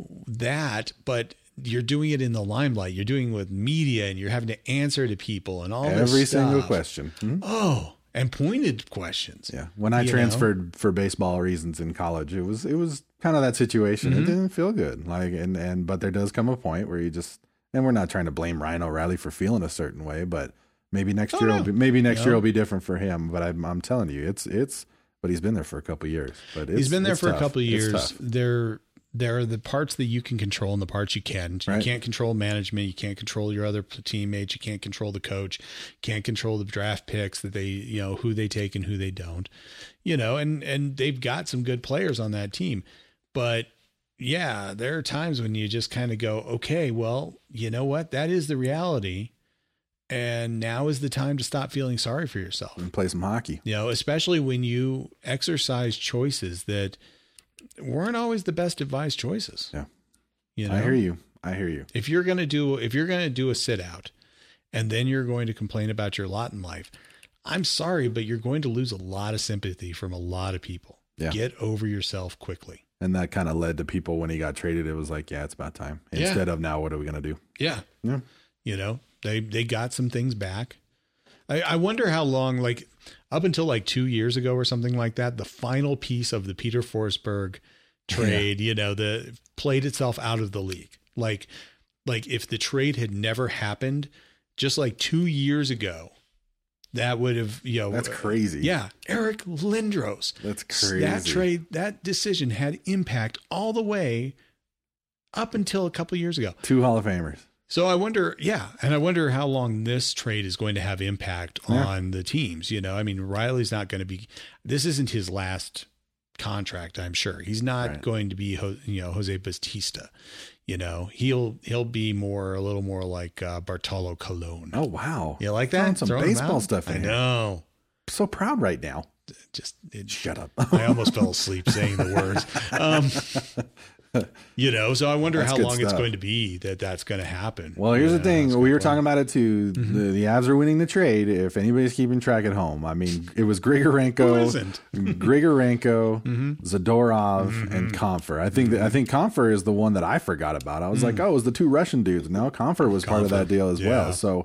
that, but you're doing it in the limelight. You're doing it with media, and you're having to answer to people and all this Every single stuff. question. Hmm? Oh, and pointed questions. Yeah. When I You transferred for baseball reasons in college, it was it was kind of that situation. Mm-hmm. It didn't feel good. Like and and but there does come a point where you just, and we're not trying to blame Ryan O'Reilly for feeling a certain way, but maybe next Oh, year no. will be maybe next No. year will be different for him. But I'm I'm telling you, it's it's but he's been there for a couple of years. But it's, He's been there it's for tough. a couple of It's years. tough. There, there are the parts that you can control and the parts you can't. You Right. can't control management. You can't control your other teammates. You can't control the coach. You can't control the draft picks that they, you know, who they take and who they don't, you know, and, and they've got some good players on that team. But yeah, there are times when you just kind of go, okay, well, you know what? That is the reality. And now is the time to stop feeling sorry for yourself. And play some hockey. You know, especially when you exercise choices that weren't always the best advised choices. Yeah. You know, I hear you. I hear you. if you're going to do, if you're going to do a sit out and then you're going to complain about your lot in life, I'm sorry, but you're going to lose a lot of sympathy from a lot of people. Yeah. Get over yourself quickly. And that kind of led to people when he got traded. It was like, yeah, it's about time. Yeah. Instead of now, what are we going to do? Yeah. Yeah. You know, they, they got some things back. I, I wonder how long, like up until like two years ago or something like that, the final piece of the Peter Forsberg trade, yeah. you know, the played itself out of the league. Like, like if the trade had never happened, just like two years ago, that would have, you know, That's crazy. Yeah. Eric Lindros. That's crazy. That trade, that decision had impact all the way up until a couple of years ago. Two Hall of Famers. So I wonder, yeah, and I wonder how long this trade is going to have impact Yeah. on the teams. You know, I mean, Riley's not going to be, this isn't his last contract, I'm sure. He's not Right. going to be, Ho- you know, Jose Bautista. You know, he'll he'll be more, a little more like uh, Bartolo Colon. Oh, wow. You like Throwing that? some Throwing him baseball out? stuff in I here. know. So proud right now. Just it, Shut up. I almost fell asleep saying the words. Um, you know, so I wonder That's how good long it's stuff. going to be that that's going to happen. Well, here's You the know, thing. that's a We good were point. talking about it too. Mm-hmm. The, the Avs are winning the trade. If anybody's keeping track at home, I mean, it was Grigorenko, Who isn't? Grigorenko, Mm-hmm. Zadorov, and Confer. I think that, I think Confer is the one that I forgot about. I was like, oh, it was the two Russian dudes. No, Confer was part of that Confer, deal as yeah. well. So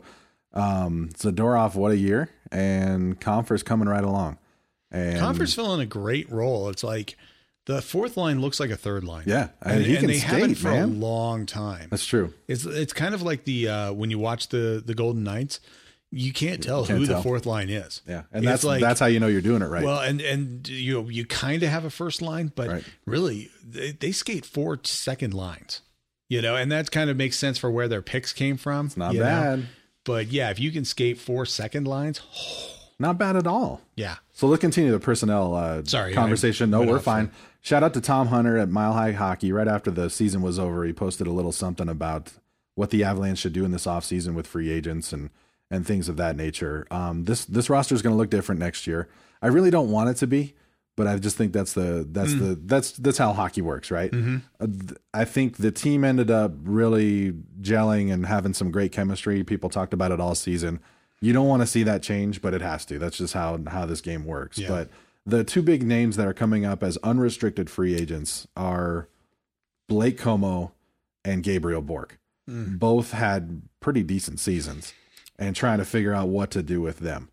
um, Zadorov, what a year, and Confer's coming right along. And Confer's filling a great role. It's like the fourth line looks like a third line. Yeah, and and, he and can they haven't skate, for man. a long time. That's true. It's it's kind of like the uh, when you watch the the Golden Knights, you can't tell can't who tell. the fourth line is. Yeah, and It's that's like, that's how you know you're doing it right. well, and and you you kind of have a first line, but Right. really they, they skate four second lines. You know, and that kind of makes sense for where their picks came from. it's not you know? bad. But yeah, if you can skate four second lines, Not bad at all. yeah. So let's continue the personnel uh, Sorry, conversation. I No, went we're off fine. Shout out to Tom Hunter at Mile High Hockey. Right after the season was over, he posted a little something about what the Avalanche should do in this offseason with free agents and and things of that nature. Um, this this roster is going to look different next year. I really don't want it to be, but I just think that's the that's the that's that's how hockey works, right? Uh, th- I think the team ended up really gelling and having some great chemistry. People talked about it all season. You don't want to see that change, but it has to. That's just how how this game works. Yeah. But the two big names that are coming up as unrestricted free agents are Blake Como and Gabriel Bork. Both had pretty decent seasons, and trying to figure out what to do with them.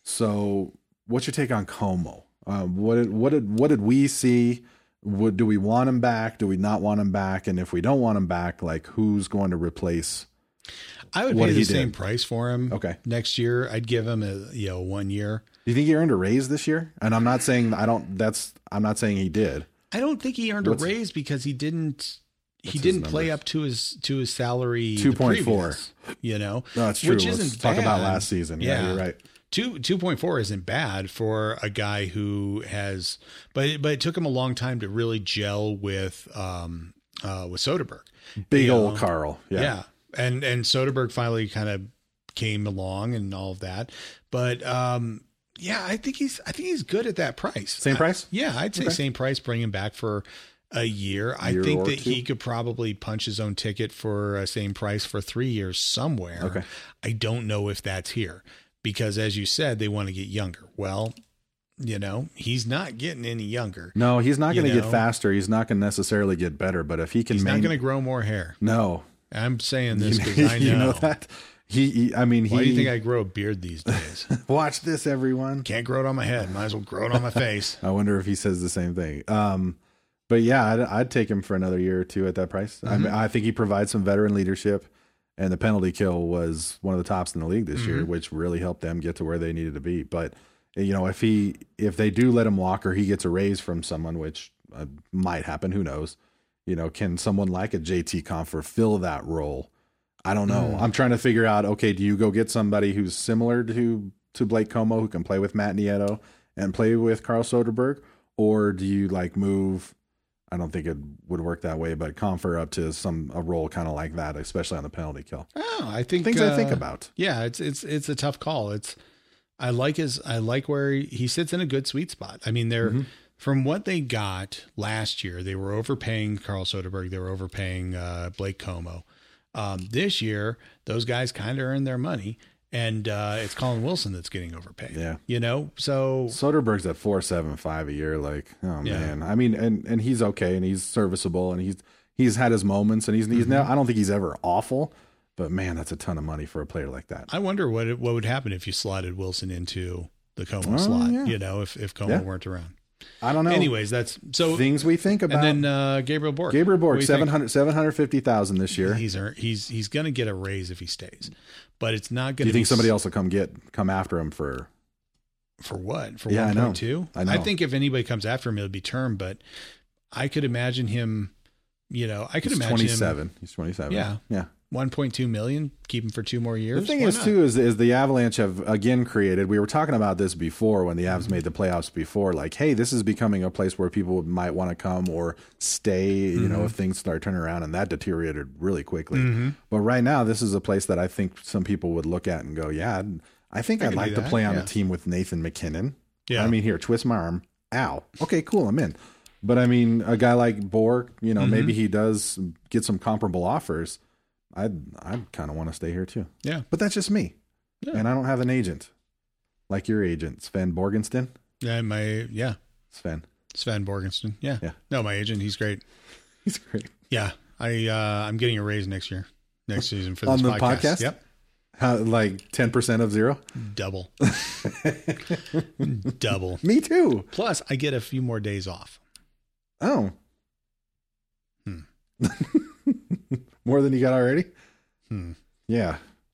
So, what's your take on Como? Um, what did what did what did we see? Would do we want him back? Do we not want him back? And if we don't want him back, like who's going to replace? I would What pay he the same did. price for him. Okay. Next year, I'd give him a you know one year. Do you think he earned a raise this year? And I'm not saying I don't. That's I'm not saying he did. I don't think he earned What's- a raise because he didn't. He his didn't play numbers? up to his to his salary. two the point four. previous, You know, No, that's true. Which Let's isn't talk about bad. last season. Yeah, you're right. Two two point four isn't bad for a guy who has, but but it took him a long time to really gel with um uh with Soderberg. Big You old know? Carl. Yeah. Yeah. And and Soderberg finally kind of came along and all of that. But um yeah, I think he's I think he's good at that price. Same I- price? yeah, I'd say Okay. same price, bring him back for a year. I Year think or that two? he could probably punch his own ticket for a same price for three years somewhere. Okay. I don't know if that's here because as you said, they want to get younger. Well, you know, he's not getting any younger. No, he's not You going to get know? faster. He's not going to necessarily get better. But if he can, He's main- not going to grow more hair. no, I'm saying this you, because I know. you know that. He, he I mean, he. Why do you think I grow a beard these days? watch this, everyone? Can't grow it on my head. Might as well grow it on my face. I wonder if he says the same thing. Um, but yeah, I'd, I'd take him for another year or two at that price. I, mean, I think he provides some veteran leadership, and the penalty kill was one of the tops in the league this year, which really helped them get to where they needed to be. But you know, if he if they do let him walk or he gets a raise from someone, which uh, might happen, who knows? You know, can someone like a J T Compher fill that role? I don't know. Mm. I'm trying to figure out, okay, do you go get somebody who's similar to, to Blake Como, who can play with Matt Nieto and play with Carl Soderberg? Or do you like move, I don't think it would work that way, but Compher up to some, a role kind of like that, especially on the penalty kill? Oh, I think Things uh, I think about. Yeah, it's, it's, it's a tough call. It's, I like his, I like where he, he sits in a good sweet spot. I mean, they're, mm-hmm. from what they got last year, they were overpaying Carl Soderberg. They were overpaying uh, Blake Como. Um, this year, those guys kind of earned their money, and uh, it's Colin Wilson that's getting overpaid. Yeah, you know. So Soderberg's at four seven five a year. Like, oh yeah. man. I mean, and and he's okay, and he's serviceable, and he's he's had his moments, and he's he's mm-hmm. now. I don't think he's ever awful, but man, that's a ton of money for a player like that. I wonder what it, what would happen if you slotted Wilson into the Como oh, slot. Yeah. You know, if if Como yeah. weren't around. I don't know. Anyways, that's so things we think about. And then uh, Gabriel Bork. Gabriel Bork, seven hundred, seven hundred fifty thousand this year. He's he's he's going to get a raise if he stays, but it's not going to. Do you be think somebody else will come get come after him for? For what? For yeah, one point point two? I know. I think if anybody comes after him, it'll be term. But I could imagine him. You know, I could He's imagine twenty-seven. him, He's twenty-seven. Yeah, yeah. one point two million. Keep him for two more years. The thing Why is, not? too, is, is the Avalanche have again created. We were talking about this before when the Avs made the playoffs before. Like, hey, this is becoming a place where people might want to come or stay. You mm-hmm. know, if things start turning around, and that deteriorated really quickly. Mm-hmm. But right now, this is a place that I think some people would look at and go, "Yeah, I think I I'd like to that. play on yeah. a team with Nathan McKinnon." Yeah, I mean, here, twist my arm. Ow. Okay, cool. I'm in. But I mean, a guy like Bork, you know, mm-hmm. maybe he does get some comparable offers. I'd I'd kind of want to stay here too. Yeah, but that's just me, yeah. and I don't have an agent like your agent, Sven Borgensten. Yeah, my yeah, Sven Sven Borgensten. Yeah, yeah. No, my agent, he's great. He's great. Yeah, I uh, I'm getting a raise next year, next season for this on the podcast. podcast. Yep. How, like ten percent of zero? Double. Double. Me too. Plus, I get a few more days off. Oh. Hmm. More than you got already? Hmm. Yeah.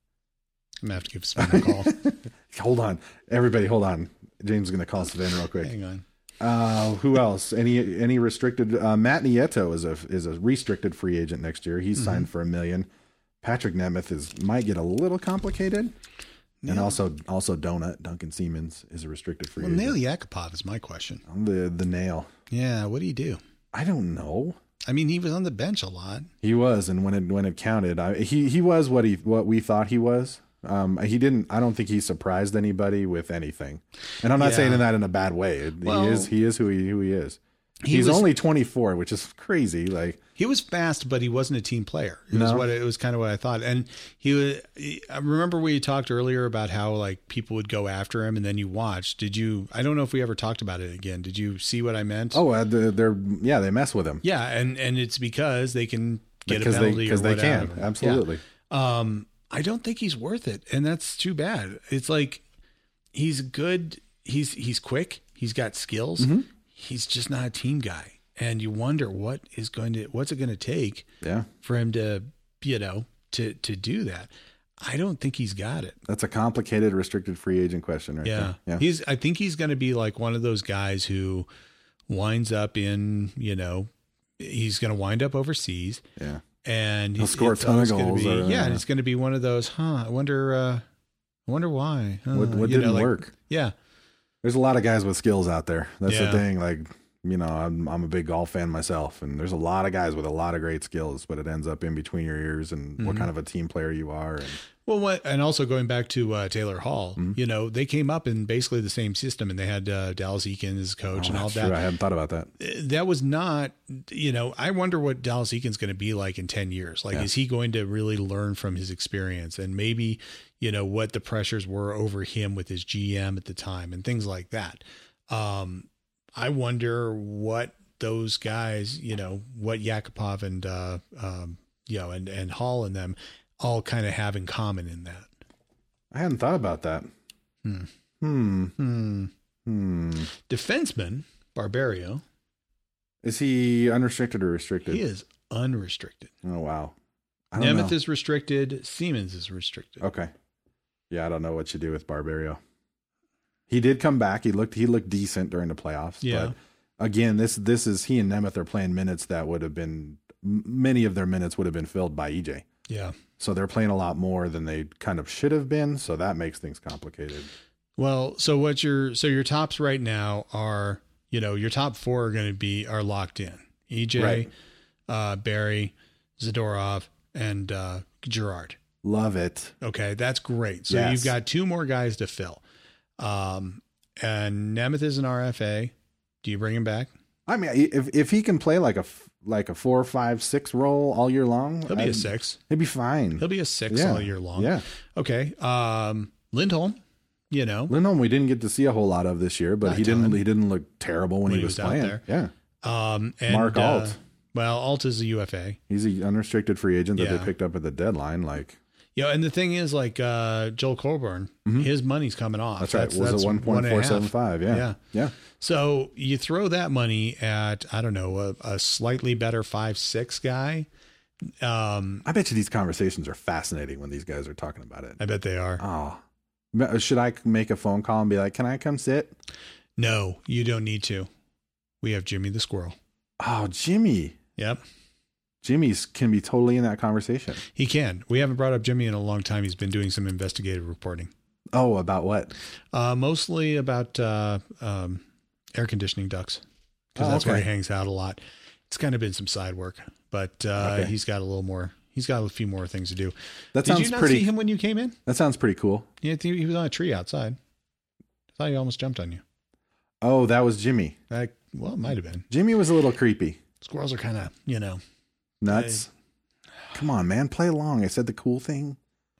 I'm going to have to give Sven a call. Hold on. Everybody, hold on. James is going to call Sven real quick. Hang on. Uh, who else? Any any restricted? Uh, Matt Nieto is a is a restricted free agent next year. He's mm-hmm. signed for a million. Patrick Nemeth is might get a little complicated. Yeah. And also also Donut, Duncan Siemens is a restricted free well, agent. Nail Yakupov is my question. The the nail. Yeah, what do you do? I don't know. I mean, he was on the bench a lot. He was, and when it when it counted, I, he he was what he what we thought he was. Um, he didn't. I don't think he surprised anybody with anything, and I'm not yeah. saying that in a bad way. Well, he is he is who he who he is. He He's was, only twenty-four, which is crazy. Like he was fast, but he wasn't a team player. It no. was what it was kind of what I thought. And he was. He, I remember we talked earlier about how like people would go after him, and then you watched. Did you? I don't know if we ever talked about it again. Did you see what I meant? Oh, uh, they're, they're yeah, they mess with him. Yeah, and and it's because they can get because a penalty because they, they can absolutely. Yeah. Um, I don't think he's worth it, and that's too bad. It's like he's good. He's he's quick. He's got skills. Mm-hmm. He's just not a team guy. And you wonder what is going to, what's it going to take yeah. for him to, you know, to, to do that. I don't think he's got it. That's a complicated restricted free agent question right yeah. there. Yeah. He's, I think he's going to be like one of those guys who winds up in, you know, he's going to wind up overseas. Yeah. And he'll score a ton of goals. Be, or, yeah. Uh, and it's going to be one of those, huh, I wonder, uh, I wonder why. Uh, what what you didn't know, like, work? Yeah. There's a lot of guys with skills out there. That's yeah. the thing. Like, you know, I'm I'm a big golf fan myself, and there's a lot of guys with a lot of great skills, but it ends up in between your ears and mm-hmm. what kind of a team player you are. And well, what, and also going back to uh, Taylor Hall, mm-hmm. you know, they came up in basically the same system, and they had uh, Dallas Eakins as coach oh, and all that. True. I hadn't thought about that. That was not, you know, I wonder what Dallas Eakins is going to be like in ten years. Like, yeah. is he going to really learn from his experience, and maybe, you know, what the pressures were over him with his G M at the time and things like that. Um, I wonder what those guys, you know, what Yakupov and, uh, um, you know, and, and Hall and them all kind of have in common in that. I hadn't thought about that. Hmm. Hmm. Hmm. Hmm. Defenseman, Barberio. Is he unrestricted or restricted? He is unrestricted. Oh, wow. I don't Nemeth know. is restricted. Siemens is restricted. Okay. Yeah, I don't know what you do with Barberio. He did come back. He looked he looked decent during the playoffs. Yeah. again, this this is he and Nemeth are playing minutes that would have been many of their minutes would have been filled by E J. Yeah. So they're playing a lot more than they kind of should have been. So that makes things complicated. Well, so what your so your tops right now are, you know, your top four are going to be are locked in. E J, Right. uh, Barry, Zadorov, and uh, Gerard. Love it. Okay, that's great. So Yes. you've got two more guys to fill. Um, and Nemeth is an R F A. Do you bring him back? I mean, if if he can play like a like a four, five, six role all year long, He'll be I'd, a six. He'll be fine. He'll be a six Yeah. all year long. Yeah. Okay. Um, Lindholm, you know, Lindholm, we didn't get to see a whole lot of this year, but Not he a ton. didn't he didn't look terrible when, When he he was, was out playing. there. Yeah. um, and Mark uh, Alt. Well, Alt is a U F A. He's an unrestricted free agent that Yeah. they picked up at the deadline. Like, You know, and the thing is, like uh, Joel Colburn, his money's coming off. that's right. Was it one point four seven five? Yeah. Yeah. Yeah. So you throw that money at, I don't know, a, a slightly better five six guy. Um, I bet you these conversations are fascinating when these guys are talking about it. I bet they are. Oh, should I make a phone call and be like, can I come sit? No, you don't need to. We have Jimmy the Squirrel. Oh, Jimmy. Yep. Jimmy's can be totally in that conversation. He can. We haven't brought up Jimmy in a long time. He's been doing some investigative reporting. Oh, about what? Uh, mostly about uh, um, air conditioning ducts, because Oh, that's where he okay. hangs out a lot. It's kind of been some side work, but uh, Okay. he's got a little more. He's got a few more things to do. That Did sounds you not pretty. see him when you came in? That sounds pretty cool. Yeah, he was on a tree outside. I thought he almost jumped on you. Oh, that was Jimmy. Like, well, it might have been. Jimmy was a little creepy. Squirrels are kind of, you know. Nuts. Come on, man. Play along. I said the cool thing.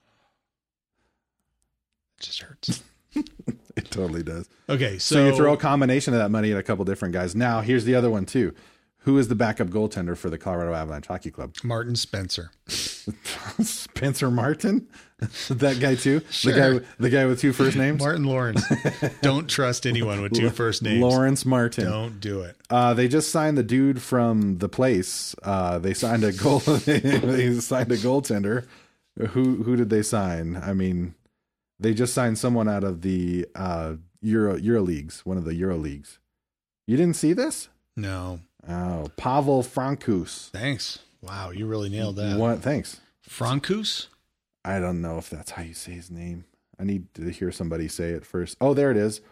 It just hurts. It totally does. Okay, so, So, you throw a combination of that money at a couple different guys. Now, here's the other one, too. Who is the backup goaltender for the Colorado Avalanche Hockey Club? Martin Spencer. Spencer Martin? That guy, too? Sure. The guy, the guy with two first names? Martin Lawrence. Don't trust anyone with two first names. Lawrence Martin. Don't do it. Uh, they just signed the dude from The Place. Uh, they signed a goal. They signed a goaltender. Who who did they sign? I mean, they just signed someone out of the uh, Euro Euro leagues, one of the Euro leagues. You didn't see this? No. Oh, Pavel Francouz. Thanks. Wow, you really nailed that. What? Thanks. Francouz? I don't know if that's how you say his name. I need to hear somebody say it first. Oh, there it is.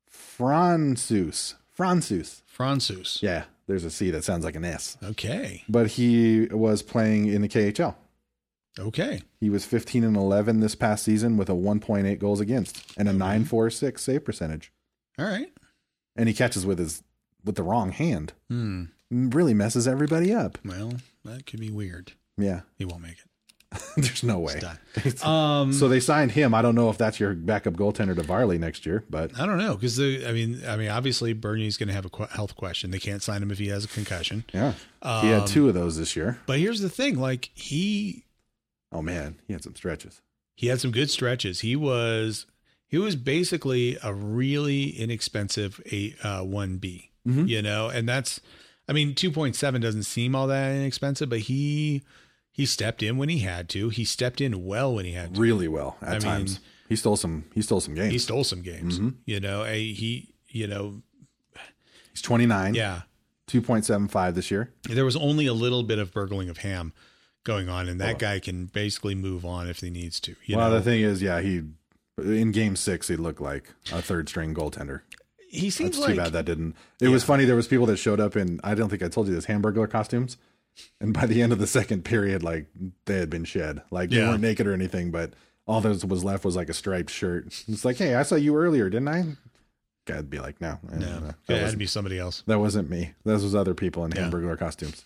Francouz. Francouz. Francouz. Yeah, there's a C that sounds like an S. Okay. But he was playing in the K H L. Okay. He was fifteen and eleven this past season with a one point eight goals against and a Okay. nine forty-six save percentage. All right. And he catches with his with the wrong hand. Hmm. Really messes everybody up. Well, that could be weird. Yeah. He won't make it. There's no way. It's done. Um, So they signed him. I don't know if that's your backup goaltender to Varley next year, but I don't know, because I mean, I mean, obviously Bernie's going to have a qu- health question. They can't sign him if he has a concussion. yeah. he had Um, two of those this year. But here's the thing: like he Oh man, he had some stretches. he had some good stretches. He was he was basically a really inexpensive a uh, one B. Mhm. You know, and that's I mean, two point seven doesn't seem all that inexpensive, but he he stepped in when he had to. He stepped in well when he had to. Really well at I times. mean, he stole some he stole some games. He stole some games. Mhm. You know, a, he you know, He's twenty-nine. yeah. two point seven five this year. There was only a little bit of burgling of ham going on, and that Oh. guy can basically move on if he needs to. You well, know, the thing is, yeah, he in game six he looked like a third string goaltender. he seems That's like too bad that didn't. It was Yeah. funny. There was people that showed up in. I don't think I told you this Hamburglar costumes, and by the end of the second period, like they had been shed. Like they Yeah. weren't naked or anything, but all that was left was like a striped shirt. It's like, hey, I saw you earlier, didn't I? Guy'd be like, no, eh, no, no, it that, had to wasn't, be somebody else. that wasn't me. Those was other people in Yeah. Hamburglar costumes.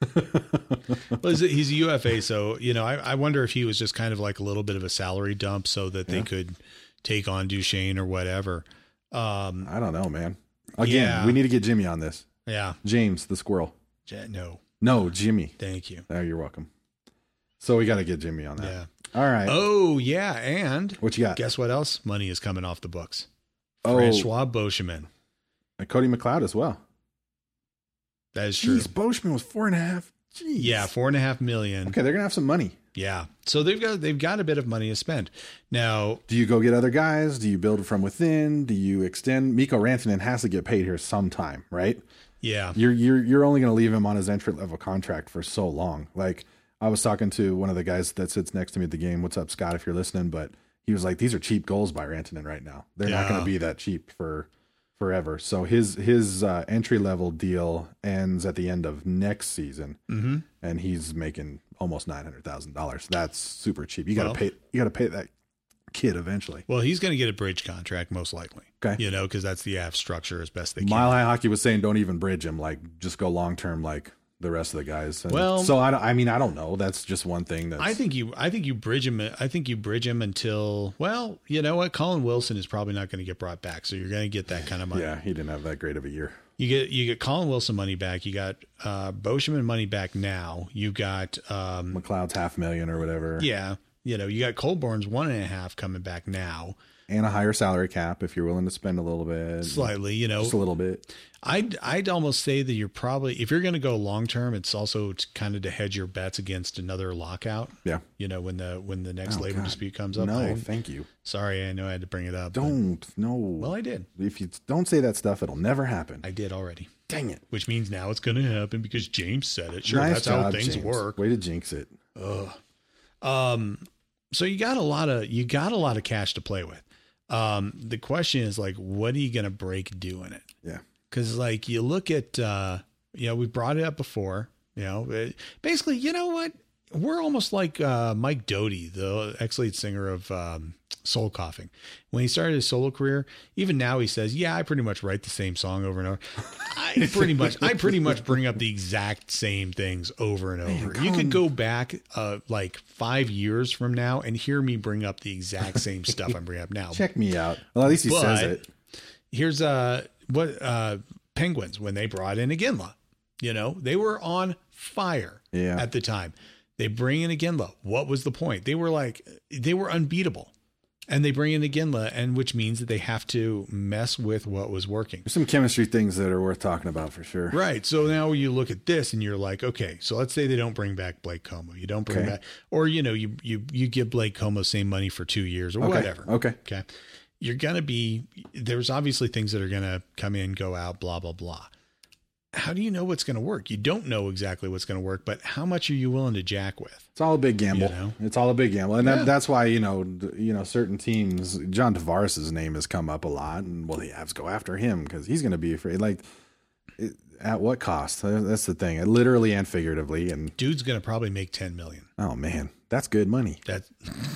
Well, he's a, he's a U F A, so you know, I, I wonder if he was just kind of like a little bit of a salary dump so that they Yeah. could take on Duchesne or whatever. Um, I don't know, man. Again, Yeah. we need to get Jimmy on this. yeah, James the squirrel. Ja- no, No, Jimmy. thank you. Oh, you're welcome. So we got to get Jimmy on that. Yeah. All right. Oh yeah, and What you got? guess what else? Money is coming off the books. Oh, Francois Beauchemin. and Cody McLeod as well. That is true. Jeez, Boschman was four and a half. Jeez. Yeah, four and a half million. Okay, they're gonna have some money. Yeah, so they've got they've got a bit of money to spend now. Do you go get other guys? Do you build from within? Do you extend? Mikko Rantanen has to get paid here sometime, right? Yeah. You're you're you're only going to leave him on his entry level contract for so long. Like I was talking to one of the guys that sits next to me at the game. What's up, Scott? If you're listening, but he was like, "These are cheap goals by Rantanen right now. They're Yeah. not going to be that cheap for forever." So his his uh, entry level deal ends at the end of next season, Mm-hmm. and he's making almost nine hundred thousand dollars. That's super cheap. You got to Well- pay. You got to pay that kid eventually. Well, he's going to get a bridge contract most likely. Okay. You know, because that's the A F structure as best they can. Mile High Hockey was saying don't even bridge him. Like just go long term like the rest of the guys. And Well- so I, don't- I mean I don't know. That's just one thing. That's I think you. I think you bridge him. I think you bridge him until. Well, you know what? Colin Wilson is probably not going to get brought back, so you're going to get that kind of money. yeah, he didn't have that great of a year. You get you get Colin Wilson money back. You got uh, Boschman money back now. You got um, McLeod's half million or whatever. yeah. You know, you got Colborn's one and a half coming back now, And a higher salary cap if you're willing to spend a little bit. slightly. You know, Just a little bit. I'd I'd almost say that you're probably, if you're going to go long term, it's also kind of to hedge your bets against another lockout. Yeah. You know, when the when the next Oh, labor God. dispute comes up. No, I- thank you. sorry, I know I had to bring it up. but- Don't. No. Well, I did. If you don't say that stuff, it'll never happen. I did already. Dang it. Which means now it's going to happen because James said it. Sure, Nice that's how job, things James. work. Way to jinx it. Um, so you got a lot of you got a lot of cash to play with. Um, the question is like, what are you going to break doing it? Yeah. Because like you look at, uh, you know, we brought it up before. You know, it- basically, you know what? We're almost like uh, Mike Doty, the ex-lead singer of um, Soul Coughing. When he started his solo career, even now he says, "Yeah, I pretty much write the same song over and over. I pretty much, I pretty much bring up the exact same things over and over. You could go back uh, like five years from now and hear me bring up the exact same stuff I'm bringing up now. Check me out. Well, at least he But- says it. Here's uh what uh Penguins when they brought in Iginla. You know, they were on fire Yeah. at the time. They bring in Iginla. What was the point? They were like they were unbeatable. And they bring in Iginla, and which means that they have to mess with what was working. There's some chemistry things that are worth talking about for sure. Right. So now you look at this and you're like, okay, so let's say they don't bring back Blake Como. You don't bring Okay. back, or, you know, you, you, you give Blake Como same money for two years or Okay. whatever. Okay. Okay. You're going to be, there's obviously things that are going to come in, go out, blah, blah, blah. How do you know what's going to work? You don't know exactly what's going to work, but how much are you willing to jack with? It's all a big gamble. You know? It's all a big gamble, and Yeah. that, that's why you know, d- you know, certain teams. John Tavares' name has come up a lot, and well, the Avs go after him because he's going to be afraid. Like, it, at what cost? That's the thing, literally and figuratively. And Dude's going to probably make ten million. oh man, that's good money. That's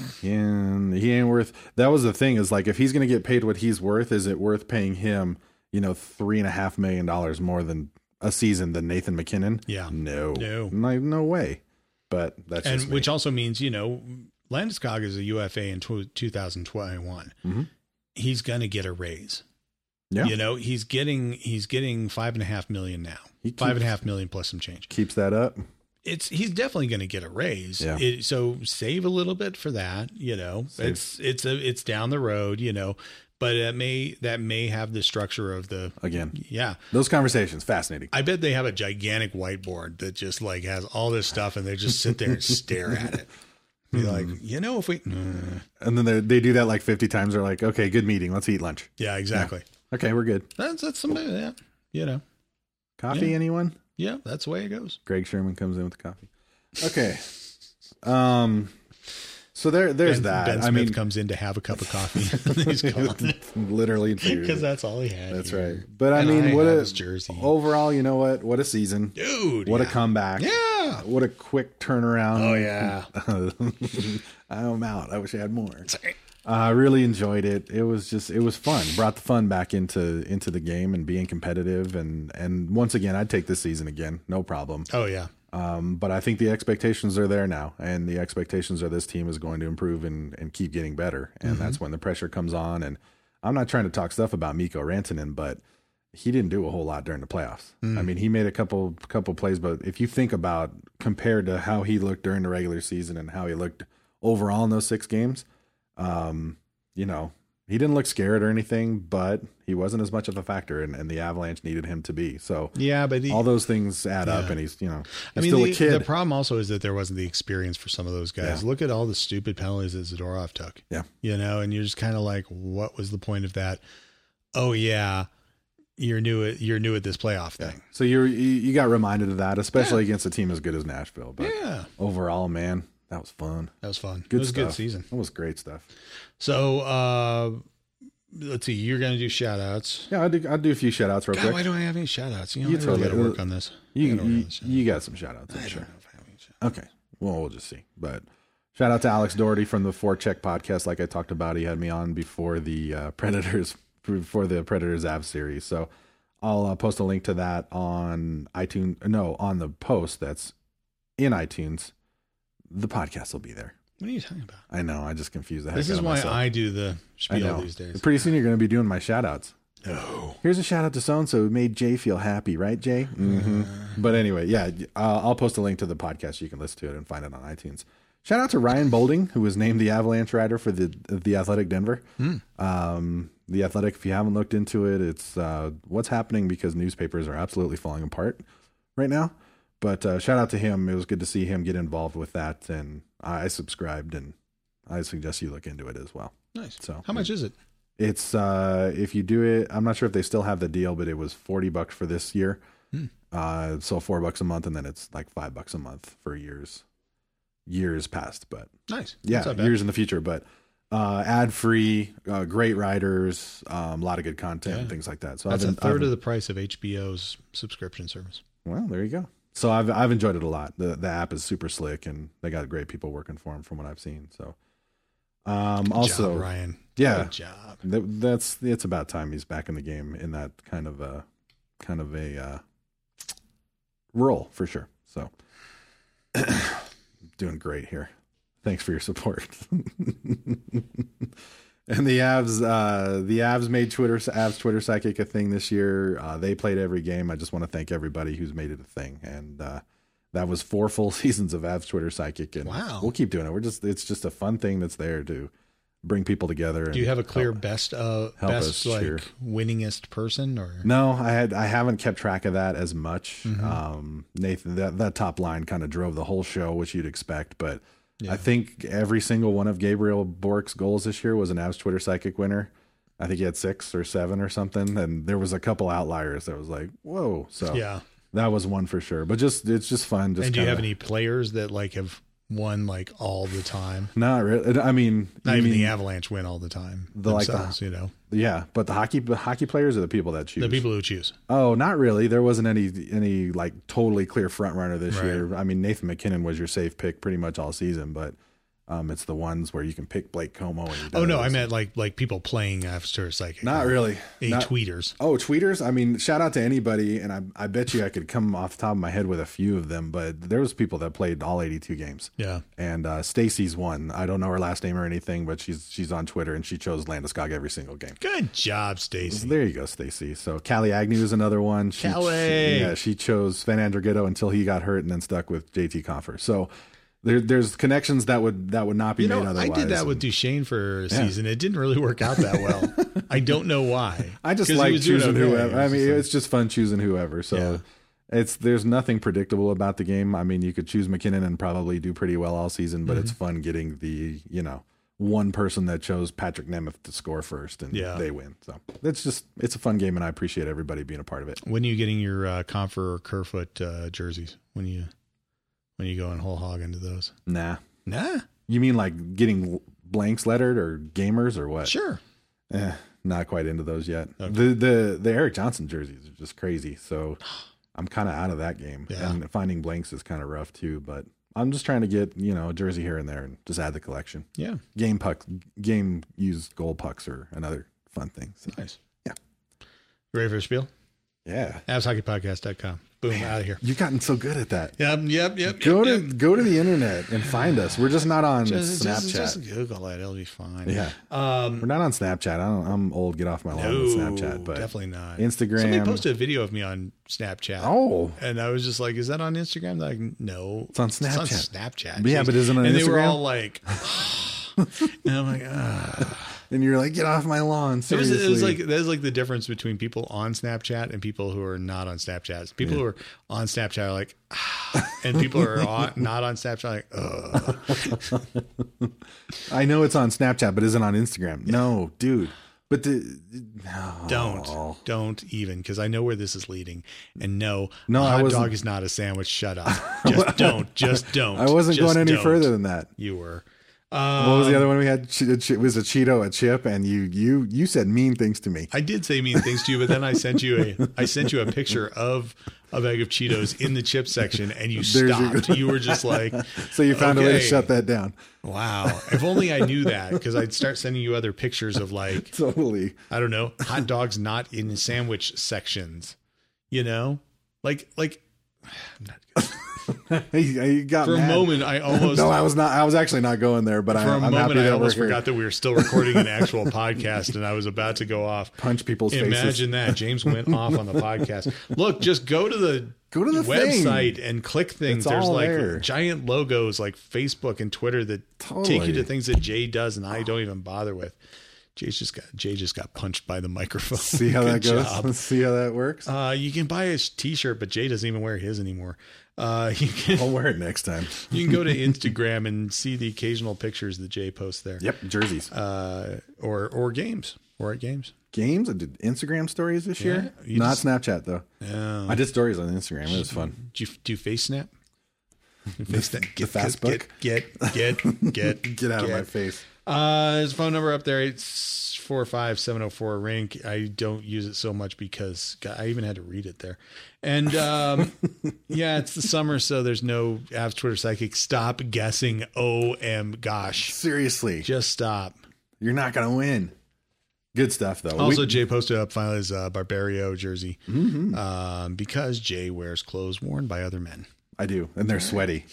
And he ain't worth. That was the thing is like, if he's going to get paid what he's worth, is it worth paying him, you know, three and a half million dollars more than a season than Nathan McKinnon? Yeah. no, No. no, no way. But that's and just me. which also means, you know, Landeskog is a U F A in tw- two thousand twenty-one. Mhm. He's going to get a raise. yeah, You know, he's getting he's getting five and a half million now. He Five and a keeps- half million plus some change. keeps that up. It's he's definitely going to get a raise. Yeah. It, so save a little bit for that. You know, Save. it's it's a it's down the road. You know, but it may that may have the structure of the Again, yeah. those conversations fascinating. I bet they have a gigantic whiteboard that just like has all this stuff, and they just sit there and stare at it. Be like, you know, if we, uh, And then they they do that like fifty times. They're like, okay, good meeting. Let's eat lunch. yeah, exactly. Okay, we're good. That's that's somebody that you know, Coffee, Yeah. anyone? yeah, that's the way it goes. Greg Sherman comes in with the coffee. Okay. Um. So there, there's Ben, that. Ben I Smith mean, comes in to have a cup of coffee. He's gone literally, and because figuratively. that's all he had. That's here. right. But I And mean, I what have a his jersey, overall, you know what? What a season. dude. What yeah. a comeback. Yeah. What a quick turnaround. Oh yeah. I'm out. I wish I had more. I really enjoyed it. It was just, it was fun. Brought the fun back into into the game and being competitive. And and once again, I'd take this season again, no problem. Oh yeah. Um, but I think the expectations are there now, and the expectations are this team is going to improve and and keep getting better. And Mm-hmm. that's when the pressure comes on. And I'm not trying to talk stuff about Mikko Rantanen, but he didn't do a whole lot during the playoffs. Mm. I mean, he made a couple couple plays, but if you think about compared to how he looked during the regular season and how he looked overall in those six games, um, you know, he didn't look scared or anything, but he wasn't as much of a factor, and, and the Avalanche needed him to be. So Yeah, but he, all those things add up, Yeah. and he's, you know, I he's mean, still the, a kid. the problem also is that there wasn't the experience for some of those guys. Yeah. Look at all the stupid penalties that Zadorov took. Yeah. You know, and you're just kind of like, what was the point of that? Oh yeah, you're new at you're new at this playoff thing. So you're, you you got reminded of that, especially yeah. against a team as good as Nashville. But yeah. overall, man, that was fun. That was fun. Good it was stuff. a good season. That was great stuff. So uh, let's see. You're going to do shout outs. Yeah, I'll do, I'll do a few shout outs real God, quick. Why don't I have any shout outs? You know, you I really totally, got to work on this. You, you, you got some shout outs, I'm sure. Okay. Well, we'll just see. But shout out to Alex Doherty from the Forecheck podcast. Like I talked about, he had me on before the uh, Predators, before the Predators Avs series. So I'll uh, post a link to that on iTunes. No, on the post that's in iTunes. The podcast will be there. What are you talking about? I know. I just confused the heck This out is of why myself. I do the I spiel know. these days. Pretty soon you're going to be doing my shout outs. No. Here's a shout out to so-and-so who made Jay feel happy, right, Jay? Mm-hmm. But anyway, yeah, uh, I'll post a link to the podcast. You can listen to it and find it on iTunes. Shout out to Ryan Bolding, who was named the Avalanche writer for the the Athletic Denver. Mm. Um, the Athletic, if you haven't looked into it, it's uh, what's happening because newspapers are absolutely falling apart right now. But uh, shout out to him. It was good to see him get involved with that. And I subscribed, and I suggest you look into it as well. Nice. So, how much is it? It's uh, if you do it, I'm not sure if they still have the deal, but it was forty bucks for this year. Hmm. Uh, so four bucks a month, and then it's like five bucks a month for years, years past. But nice, yeah, years in the future. But uh, ad free, uh, great writers, um, a lot of good content, yeah. and things like that. So that's I've, a third I've, of the price of H B O's subscription service. Well, there you go. So I've I've enjoyed it a lot. The the app is super slick, and they got great people working for them from what I've seen. So. Um, Good also, job, Ryan. Yeah, Good job. That, that's it's about time he's back in the game in that kind of a kind of a uh, role for sure. So, doing great here. Thanks for your support. And the Avs, uh, the Avs made Twitter Avs Twitter Psychic a thing this year. Uh, they played every game. I just want to thank everybody who's made it a thing, and uh, that was four full seasons of Avs Twitter Psychic, and wow. we'll keep doing it. We're just it's just a fun thing that's there to bring people together. Do you have a clear help, best uh best like cheer. winningest person or no? I had I haven't kept track of that as much. Mm-hmm. Um, Nathan, that that top line kind of drove the whole show, which you'd expect, but yeah. I think every single one of Gabriel Bork's goals this year was an Avs Twitter Psychic winner. I think he had six or seven or something, and there was a couple outliers that was like, whoa. So yeah. That was one for sure, but just it's just fun. Just and do you kinda, have any players that like have won like all the time? Not really. I mean, not even mean, the Avalanche win all the time. The like the, you know. Yeah, but the hockey the hockey players are the people that choose. The people who choose. Oh, not really. There wasn't any any like totally clear front runner this right. year. I mean, Nathan McKinnon was your safe pick pretty much all season, but. Um, it's the ones where you can pick Blake Como. And he oh no, I meant like like people playing after Psychic. Not really. Any Not, tweeters. Oh, tweeters. I mean, shout out to anybody, and I I bet you I could come off the top of my head with a few of them, but there was people that played all eighty-two games. Yeah. And uh, Stacy's one. I don't know her last name or anything, but she's she's on Twitter and she chose Landeskog every single game. Good job, Stacy. There you go, Stacy. So Callie Agnew is another one. She, Callie. She, yeah, she chose Van Andrighetto until he got hurt and then stuck with J T Confer. So. There, there's connections that would that would not be you know, made otherwise. I did that and, with Duchesne for a yeah. season. It didn't really work out that well. I don't know why. I just like choosing okay. whoever. I mean, it's just, it's just fun choosing whoever. So yeah. it's there's nothing predictable about the game. I mean, you could choose McKinnon and probably do pretty well all season, but mm-hmm. it's fun getting the you know one person that chose Patrick Nemeth to score first and yeah. they win. So it's just it's a fun game, and I appreciate everybody being a part of it. When are you getting your uh, Confer or Kerfoot uh, jerseys? When you when you going whole hog into those? Nah. Nah. You mean like getting blanks lettered or gamers or what? Sure. Eh, not quite into those yet. Okay. The the the Eric Johnson jerseys are just crazy. So I'm kind of out of that game. Yeah. And finding blanks is kind of rough too. But I'm just trying to get, you know, a jersey here and there and just add the collection. Yeah. Game puck, game used gold pucks are another fun thing. So, nice. Yeah. Ready for a spiel? Yeah. Avs Hockey Podcast dot com. Boom, out of here. You've gotten so good at that. Yep, yep, yep. Go yep, to yep. go to the internet and find us. We're just not on just, Snapchat. Just, just Google it; it'll be fine. Yeah, um, we're not on Snapchat. I don't, I'm old. Get off my lawn no, with Snapchat. But definitely not. Instagram. Somebody posted a video of me on Snapchat. Oh, and I was just like, "Is that on Instagram?" They're like, no, it's on Snapchat. It's on Snapchat. Yeah, Jeez. but isn't it on and Instagram? And they were all like, and I'm like, ah. And you're like, get off my lawn. Seriously. It was, it was like that's like the difference between people on Snapchat and people who are not on Snapchat. People yeah. who are on Snapchat are like, ah, and people who are on, not on Snapchat are like, ugh. I know it's on Snapchat, but isn't on Instagram. Yeah. No, dude. But the, no. Don't, don't even, because I know where this is leading. And no, no a hot I wasn't. dog is not a sandwich. Shut up. Just don't. Just don't. I wasn't just going any don't. further than that. You were. Um, What was the other one we had? It was a Cheeto, a chip, and you you you said mean things to me. I did say mean things to you, but then I sent you a I sent you a picture of a bag of Cheetos in the chip section, and you There's stopped. your- You were just like, So you found a way to okay. shut that down. wow. If only I knew that, because I'd start sending you other pictures of like, Totally. I don't know, hot dogs not in sandwich sections. You know, like like. I'm not good. You got For a mad. moment, I almost. No, I was not. I was actually not going there, but I, For a I'm moment, happy I that almost we're here. forgot that we were still recording an actual podcast, and I was about to go off. Punch people's faces. Imagine that. James went off on the podcast. Look, just go to the Go to the website thing. and click things. It's There's all like there. giant logos like Facebook and Twitter that Totally. take you to things that Jay does and I don't even bother with. Jay's just got Jay just got punched by the microphone. See how that Good goes. job. Let's see how that works. Uh, you can buy a t-shirt, but Jay doesn't even wear his anymore. Uh, you can I'll wear it next time. you can go to Instagram and see the occasional pictures that Jay posts there. Yep, jerseys, Uh, or or games or at games. games. I did Instagram stories this Yeah, year. you Not just- Snapchat though. Oh. I did stories on Instagram. It was fun. Do you do face snap? Face snap. the fast book? Get get get get Get out of my face. Uh, there's a phone number up there. It's four five seven zero four rink. I don't use it so much because God, I even had to read it there. And um, yeah, it's the summer, so there's no Avs Twitter Psychic. Stop guessing. O M gosh, Seriously, just stop. you're not gonna win. Good stuff though. Also, We- Jay posted up finally his uh, Barbario jersey Mm-hmm. um, because Jay wears clothes worn by other men. I do, and they're sweaty,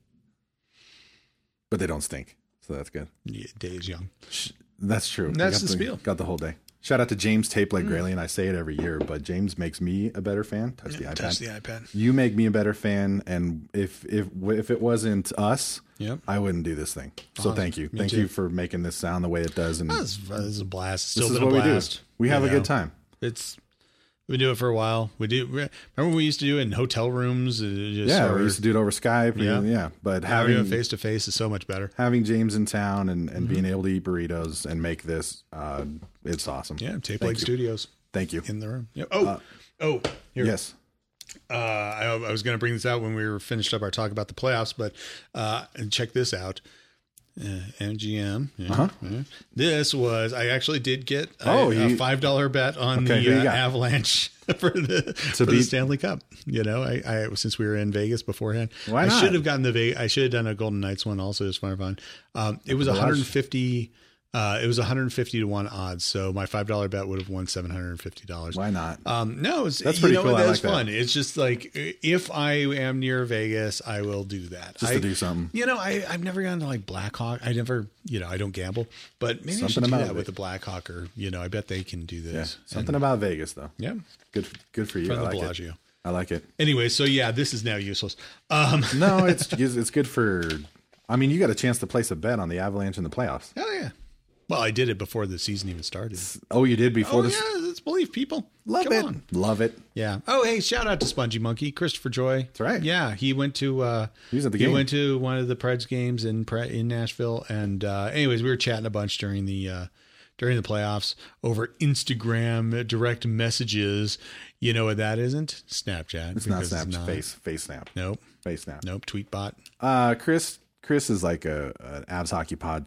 but they don't stink, so that's good. Yeah, Day is young. That's true. That's Got the spiel. Got the whole day. Shout out to James Tape like Grayling. I say it every year, but James makes me a better fan. Touch the iPad. Touch the iPad. You make me a better fan, and if if if it wasn't us, Yep. I wouldn't do this thing. So Awesome. thank you, Me thank too. you for making this sound the way it does. And This is, this is a blast. It's this Still is been what a we do. blast. We have you a know? good time. It's we do it for a while. We do. Remember when we used to do it in hotel rooms? Uh, Just, Yeah, or, we used to do it over Skype. Yeah. Yeah, yeah. But having having it face to face is so much better. having James in town and, and Mm-hmm. being able to eat burritos and make this, uh, it's awesome. Yeah, Tape Thank Leg you. Studios Thank you. in the room. Yep. Oh, oh, here. Yes. Uh, I, I was going to bring this out when we were finished up our talk about the playoffs, but uh, and check this out. Uh, M G M. Yeah, Uh-huh. yeah. This was I actually did get a, Oh, a you- five dollar bet on Okay, who the you uh, got? Avalanche for the for the beat- Stanley Cup. You know, I, I since we were in Vegas beforehand, Why I not? should have gotten the Ve- I should have done a Golden Knights one also. It was fun fun. Um, it was Watch. one hundred fifty. Uh, it was one hundred fifty to one odds, so my five dollar bet would have won seven hundred fifty dollars. Why not? Um, no, it's That's you pretty know, cool. I That's like that. fun. It's just like if I am near Vegas, I will do that. Just I, to do something. You know, I I've never gone to like Blackhawk. I never, you know, I don't gamble, but maybe I Something should do about that it. with the Blackhawk, or you know, I bet they can do Yeah. this. Something about Vegas though. And, yeah, Good. Good for you. from I the like Bellagio. it. I like it. Anyway, so yeah, this is now useless. Um, No, it's it's good for. I mean, you got a chance to place a bet on the Avalanche in the playoffs. hell yeah. Well, I did it before the season even started. Oh, you did before Oh this. yeah, let's believe people. Love Come it. on. Love it. Yeah. Oh, hey, shout out to Spongy Monkey, Christopher Joy. That's right. Yeah, he went to. Uh, He was at the he game. went to one of the Preds games in Pre- in Nashville, and uh, anyways, we were chatting a bunch during the uh, during the playoffs over Instagram direct messages. You know what that isn't? Snapchat. It's not because Snap. Face. Face Snap. Nope. Face Snap. Nope. Tweetbot. Uh, Chris. Chris is like a an Abs Hockey Pod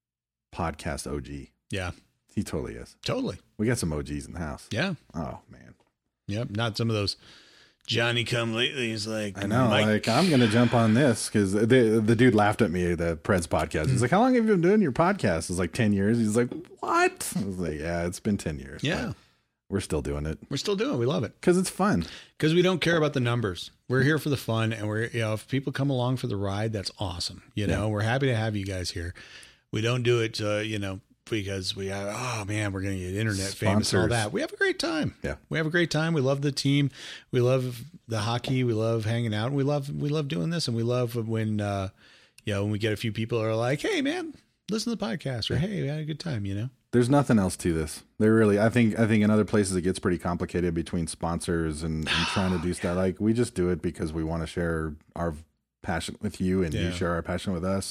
podcast O G. Yeah. He totally is. Totally. We got some O Gs in the house. Yeah. Oh man. Yep. Not some of those Johnny come lately. He's like, I know. Mike. Like I'm gonna jump on this because the the dude laughed at me. The Preds podcast. He's like, "How long have you been doing your podcast?" It's like ten years. He's like, "What?" I was like, "Yeah, it's been ten years. Yeah. but we're still doing it We're still doing it. We love it. because it's fun." Because we don't care about the numbers. We're here for the fun, and we're, you know, if people come along for the ride, that's awesome. You know, Yeah. we're happy to have you guys here. We don't do it, uh, you know, because we have, oh man, we're going to get internet famous and all Sponsors. that. We have a great time. Yeah. We have a great time. We love the team. We love the hockey. We love hanging out. We love, we love doing this. And we love when, uh, you know, when we get a few people who are like, hey man, listen to the podcast, or hey, we had a good time, you know? There's nothing else to this. There really, I think, I think in other places it gets pretty complicated between sponsors and, and trying to do stuff. Like we just do it because we want to share our passion with you, and Yeah. you share our passion with us, and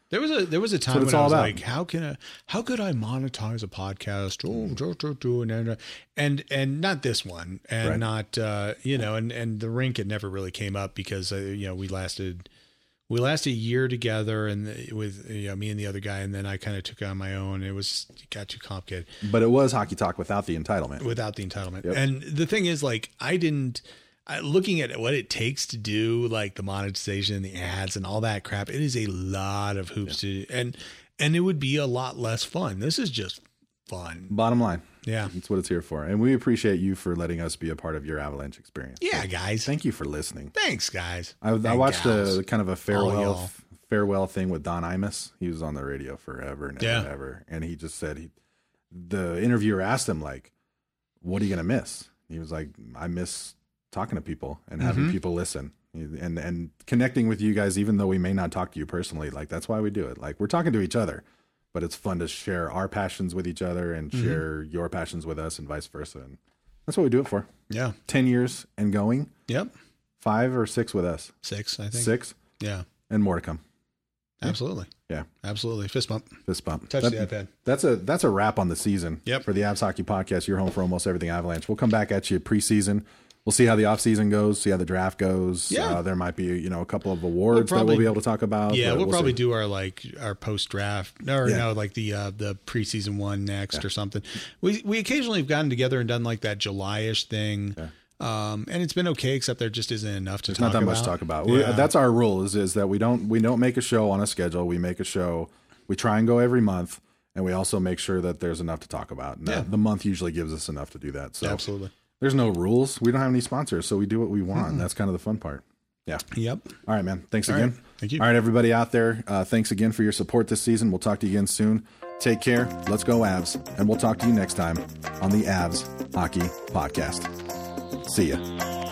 There was a there was a time what it's when I all was about. like, how can I how could I monetize a podcast? Oh, do, do, do, and and and not this one, and Right. not uh, you know, and and the rink it never really came up because uh, you know we lasted we lasted a year together, and with you know me and the other guy, and then I kind of took it on my own. It was it got too complicated But it was Hockey Talk without the entitlement. without the entitlement. Yep. And the thing is, like, I didn't. I, looking at what it takes to do like the monetization and the ads and all that crap, it is a lot of hoops to and and it would be a lot less fun. This is just fun. Bottom line. Yeah. That's what it's here for. And we appreciate you for letting us be a part of your Avalanche experience. Yeah, guys. Thank you for listening. Thanks, guys. I, I And watched gals. a kind of a All farewell y'all. farewell thing with Don Imus. He was on the radio forever and Yeah. ever, ever. And he just said, he, the interviewer asked him, like, what are you going to miss? He was like, I miss talking to people and having Mhm. people listen and, and connecting with you guys, even though we may not talk to you personally. Like, that's why we do it. Like, we're talking to each other, but it's fun to share our passions with each other and Mm-hmm. share your passions with us and vice versa. And that's what we do it for. Yeah. ten years and going, Yep. five or six with us, Six, I think. six Yeah. and more to come. Absolutely. Yeah. Absolutely. Fist bump. Fist bump. Touch That- the iPad. That's a that's a wrap on the season. Yep. For the Avs Hockey Podcast, you're home for almost everything Avalanche. We'll come back at you preseason. We'll see how the offseason goes, see how the draft goes. Yeah. Uh, there might be, you know, a couple of awards probably- that we'll be able to talk about. Yeah, but we'll, probably see. do our like our post draft or Yeah. no, like the uh, the preseason one next or something. We we occasionally have gotten together and done like that July-ish thing. Um, and it's been okay, except there just isn't enough to There's talk not that about. much to talk about. We- Yeah. That's our rule is is that we don't we don't make a show on a schedule. We make a show. We try and go every month, and we also make sure that there's enough to talk about. And Yeah. that- the month usually gives us enough to do that. So Absolutely. there's no rules. We don't have any sponsors, so we do what we want. That's kind of the fun part. Yeah. Yep. All right, man. Thanks All again. right. Thank you. All right, everybody out there. Uh, thanks again for your support this season. We'll talk to you again soon. Take care. Let's go Avs. And we'll talk to you next time on the Avs Hockey Podcast. See ya.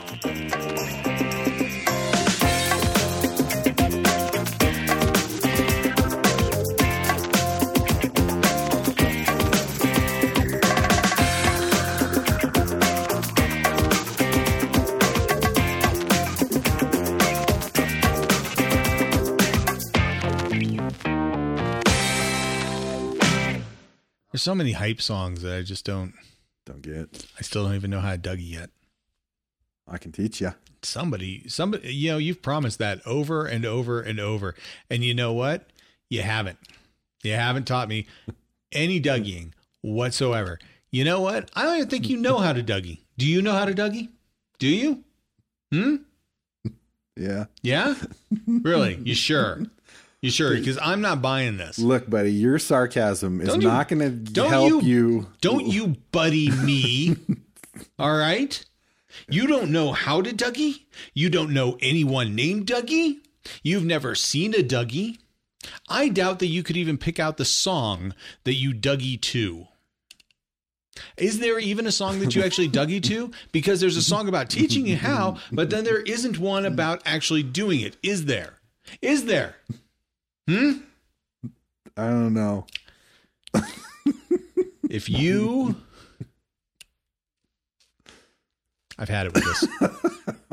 There's so many hype songs that I just don't. Don't get. I still don't even know how to Dougie yet. I can teach you. Somebody, somebody, you know, you've promised that over and over and over, and you know what? You haven't. You haven't taught me any Dougieing whatsoever. You know what? I don't even think you know how to Dougie. Do you know how to Dougie? Do you? Hmm? Yeah. Yeah? Really? You sure? You sure? Because I'm not buying this. Look, buddy, your sarcasm is Don't you- not going to don't help you- you. Don't you buddy me. All right? You don't know how to Dougie? You don't know anyone named Dougie? You've never seen a Dougie? I doubt that you could even pick out the song that you Dougie to. Is there even a song that you actually Dougie to? Because there's a song about teaching you how, but then there isn't one about actually doing it. Is there? Is there? Hmm? I don't know. If you... I've had it with this.